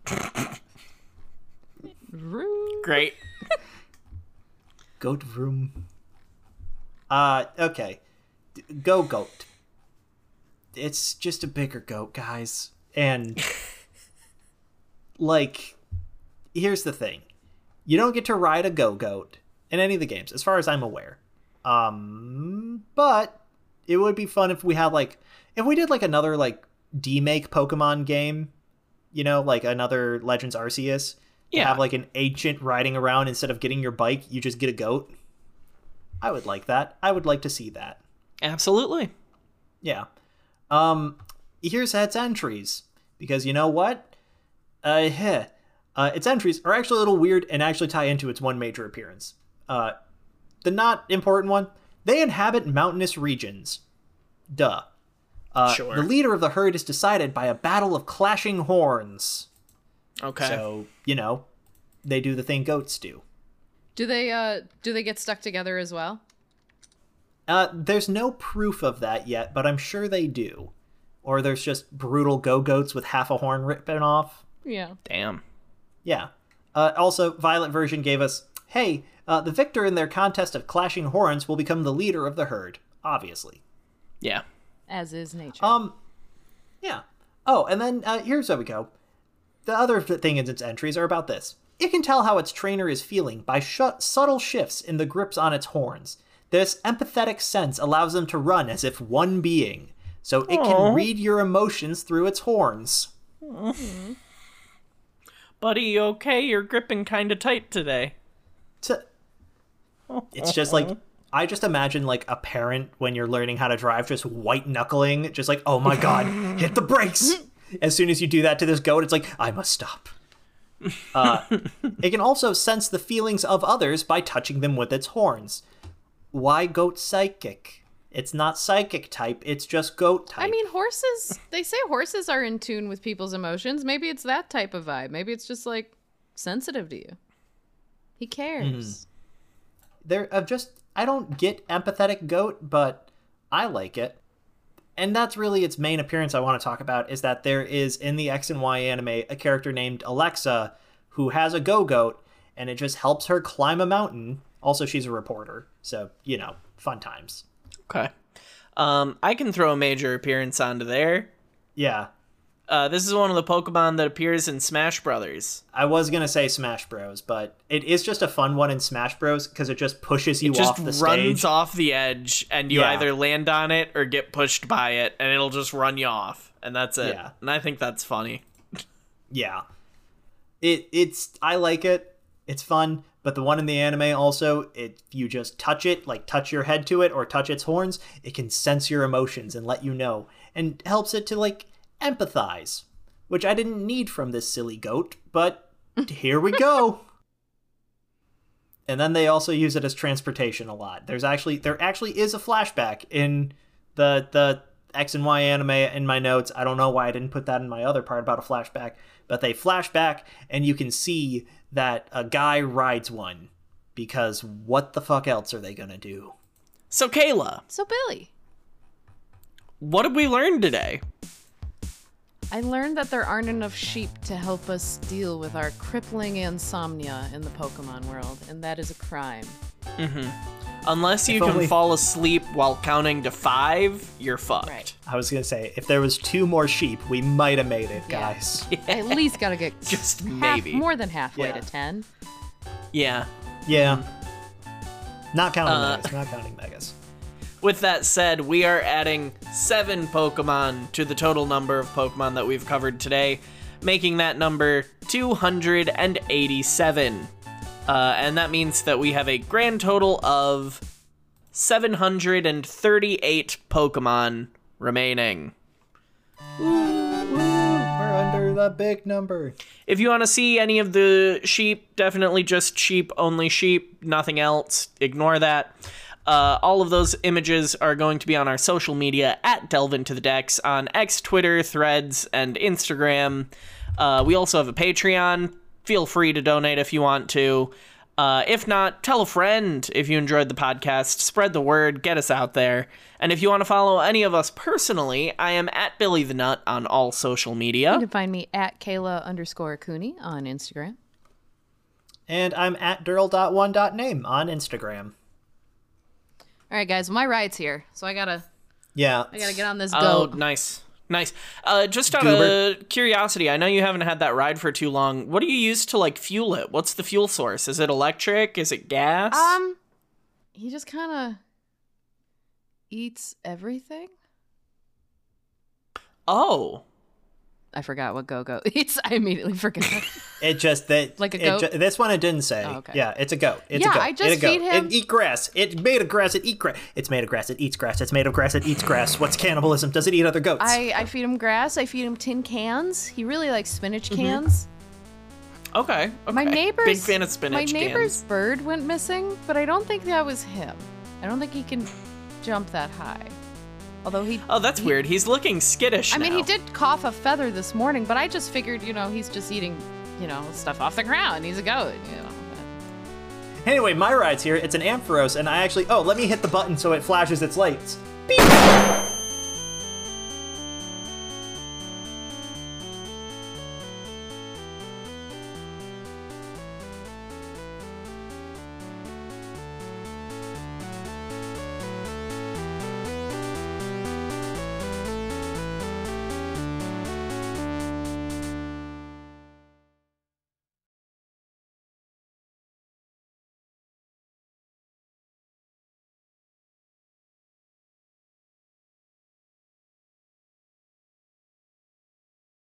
Great. Goat vroom. Uh, okay. D- Go goat. It's just a bigger goat, guys. And, like, here's the thing. You don't get to ride a go-goat in any of the games, as far as I'm aware. Um, but it would be fun if we had, like, if we did, like, another, like, demake Pokemon game, you know, like another Legends Arceus. Yeah. Have, like, an ancient riding around instead of getting your bike, you just get a goat. I would like that. I would like to see that. Absolutely. Yeah. Um, here's its entries. Because you know what? Uh, heh. Uh, its entries are actually a little weird and actually tie into its one major appearance. Uh, the not important one, they inhabit mountainous regions. Duh. Uh, Sure. The leader of the herd is decided by a battle of clashing horns. Okay. So, you know, they do the thing goats do. Do they uh do they get stuck together as well? Uh, there's no proof of that yet, but I'm sure they do. Or there's just brutal go-goats with half a horn ripping off. Yeah. Damn. Yeah. Uh, also, Violet version gave us, hey, uh, the victor in their contest of clashing horns will become the leader of the herd. Obviously. Yeah. As is nature. Um, yeah. Oh, and then uh, here's where we go. The other thing in its entries are about this. It can tell how its trainer is feeling by sh- subtle shifts in the grips on its horns. This empathetic sense allows them to run as if one being, so it Aww. can read your emotions through its horns. Buddy, you okay? You're gripping kind of tight today. To- it's just like, I just imagine like a parent when you're learning how to drive just white knuckling, just like, oh my god, hit the brakes! As soon as you do that to this goat, it's like, I must stop. Uh, it can also sense the feelings of others by touching them with its horns. Why goat psychic? It's not psychic type, it's just goat type. I mean, horses, they say horses are in tune with people's emotions. Maybe it's that type of vibe. Maybe it's just like sensitive to you. He cares. They're uh, just, I don't get empathetic goat, but I like it. And that's really its main appearance I want to talk about, is that there is, in the X and Y anime, a character named Alexa who has a go-goat, and it just helps her climb a mountain. Also, she's a reporter, so, you know, fun times. Okay. Um, I can throw a major appearance onto there. Yeah, Uh, this is one of the Pokemon that appears in Smash Brothers. I was going to say Smash Bros, but it is just a fun one in Smash Bros because it just pushes you It just off the runs stage. off the edge, and you Yeah. either land on it or get pushed by it, and it'll just run you off, and that's it. Yeah. And I think that's funny. Yeah. It it's I like it. It's fun, but the one in the anime also, if you just touch it, like touch your head to it or touch its horns, it can sense your emotions and let you know, and helps it to like empathize, which I didn't need from this silly goat, but here we go. And then they also use it as transportation a lot. There's actually there actually is a flashback in the the X and Y anime in my notes. I don't know why I didn't put that in my other part about a flashback, but they flash back and you can see that a guy rides one, because what the fuck else are they gonna do? So, Kayla, So, Billy, what did we learn today? I learned that there aren't enough sheep to help us deal with our crippling insomnia in the Pokemon world, and that is a crime. Unless you If can only- fall asleep while counting to five, you're fucked. Right. I was gonna say, if there was two more sheep, we might have made it, Yeah. guys. At least gotta get Just half, maybe. more than halfway Yeah. to ten. Yeah. Yeah. Not counting Uh, Megas, not counting Megas. With that said, we are adding seven Pokemon to the total number of Pokemon that we've covered today. making that number two hundred eighty-seven. Uh, and that means that we have a grand total of seven hundred thirty-eight Pokemon remaining. Woo, woo, we're under the big number. If you want to see any of the sheep, definitely just sheep, only sheep, nothing else. Ignore that. Uh, all of those images are going to be on our social media at Delve Into the Dex on X, Twitter, Threads, and Instagram. Uh, we also have a Patreon. Feel free to donate if you want to. Uh, if not, tell a friend if you enjoyed the podcast. Spread the word. Get us out there. And if you want to follow any of us personally, I am at Billy the Nut on all social media. You can find me at Kayla underscore Cooney on Instagram. And I'm at Durl dot one dot name on Instagram. All right, guys, my ride's here, so I gotta, Yeah. I gotta get on this Oh, goat. nice. Nice. Uh, just out Goober. of curiosity, I know you haven't had that ride for too long. What do you use to, like, fuel it? What's the fuel source? Is it electric? Is it gas? Um, he just kind of eats everything. Oh. I forgot what Go-Go eats. I immediately forgot. It just that Like a it goat? ju- this one it didn't say. Oh, okay. Yeah, it's a goat. It's Yeah, a goat. I just It's a goat. feed him- It eat grass. It's made of grass. It eat grass. It's made of grass. It eats grass. It's made of grass. It eats grass. What's cannibalism? Does it eat other goats? I, I feed him grass. I feed him tin cans. He really likes spinach cans. Okay. okay. My neighbor's Big fan of spinach My neighbor's cans. bird went missing, but I don't think that was him. I don't think he can jump that high. Although he Oh, that's he- weird. He's looking skittish I mean, now. he did cough a feather this morning, but I just figured, you know, he's just eating, you know, stuff off the ground. He's a goat, you know. but- Anyway, my ride's here. It's an Ampharos, and I actually... Oh, let me hit the button so it flashes its lights. Beep!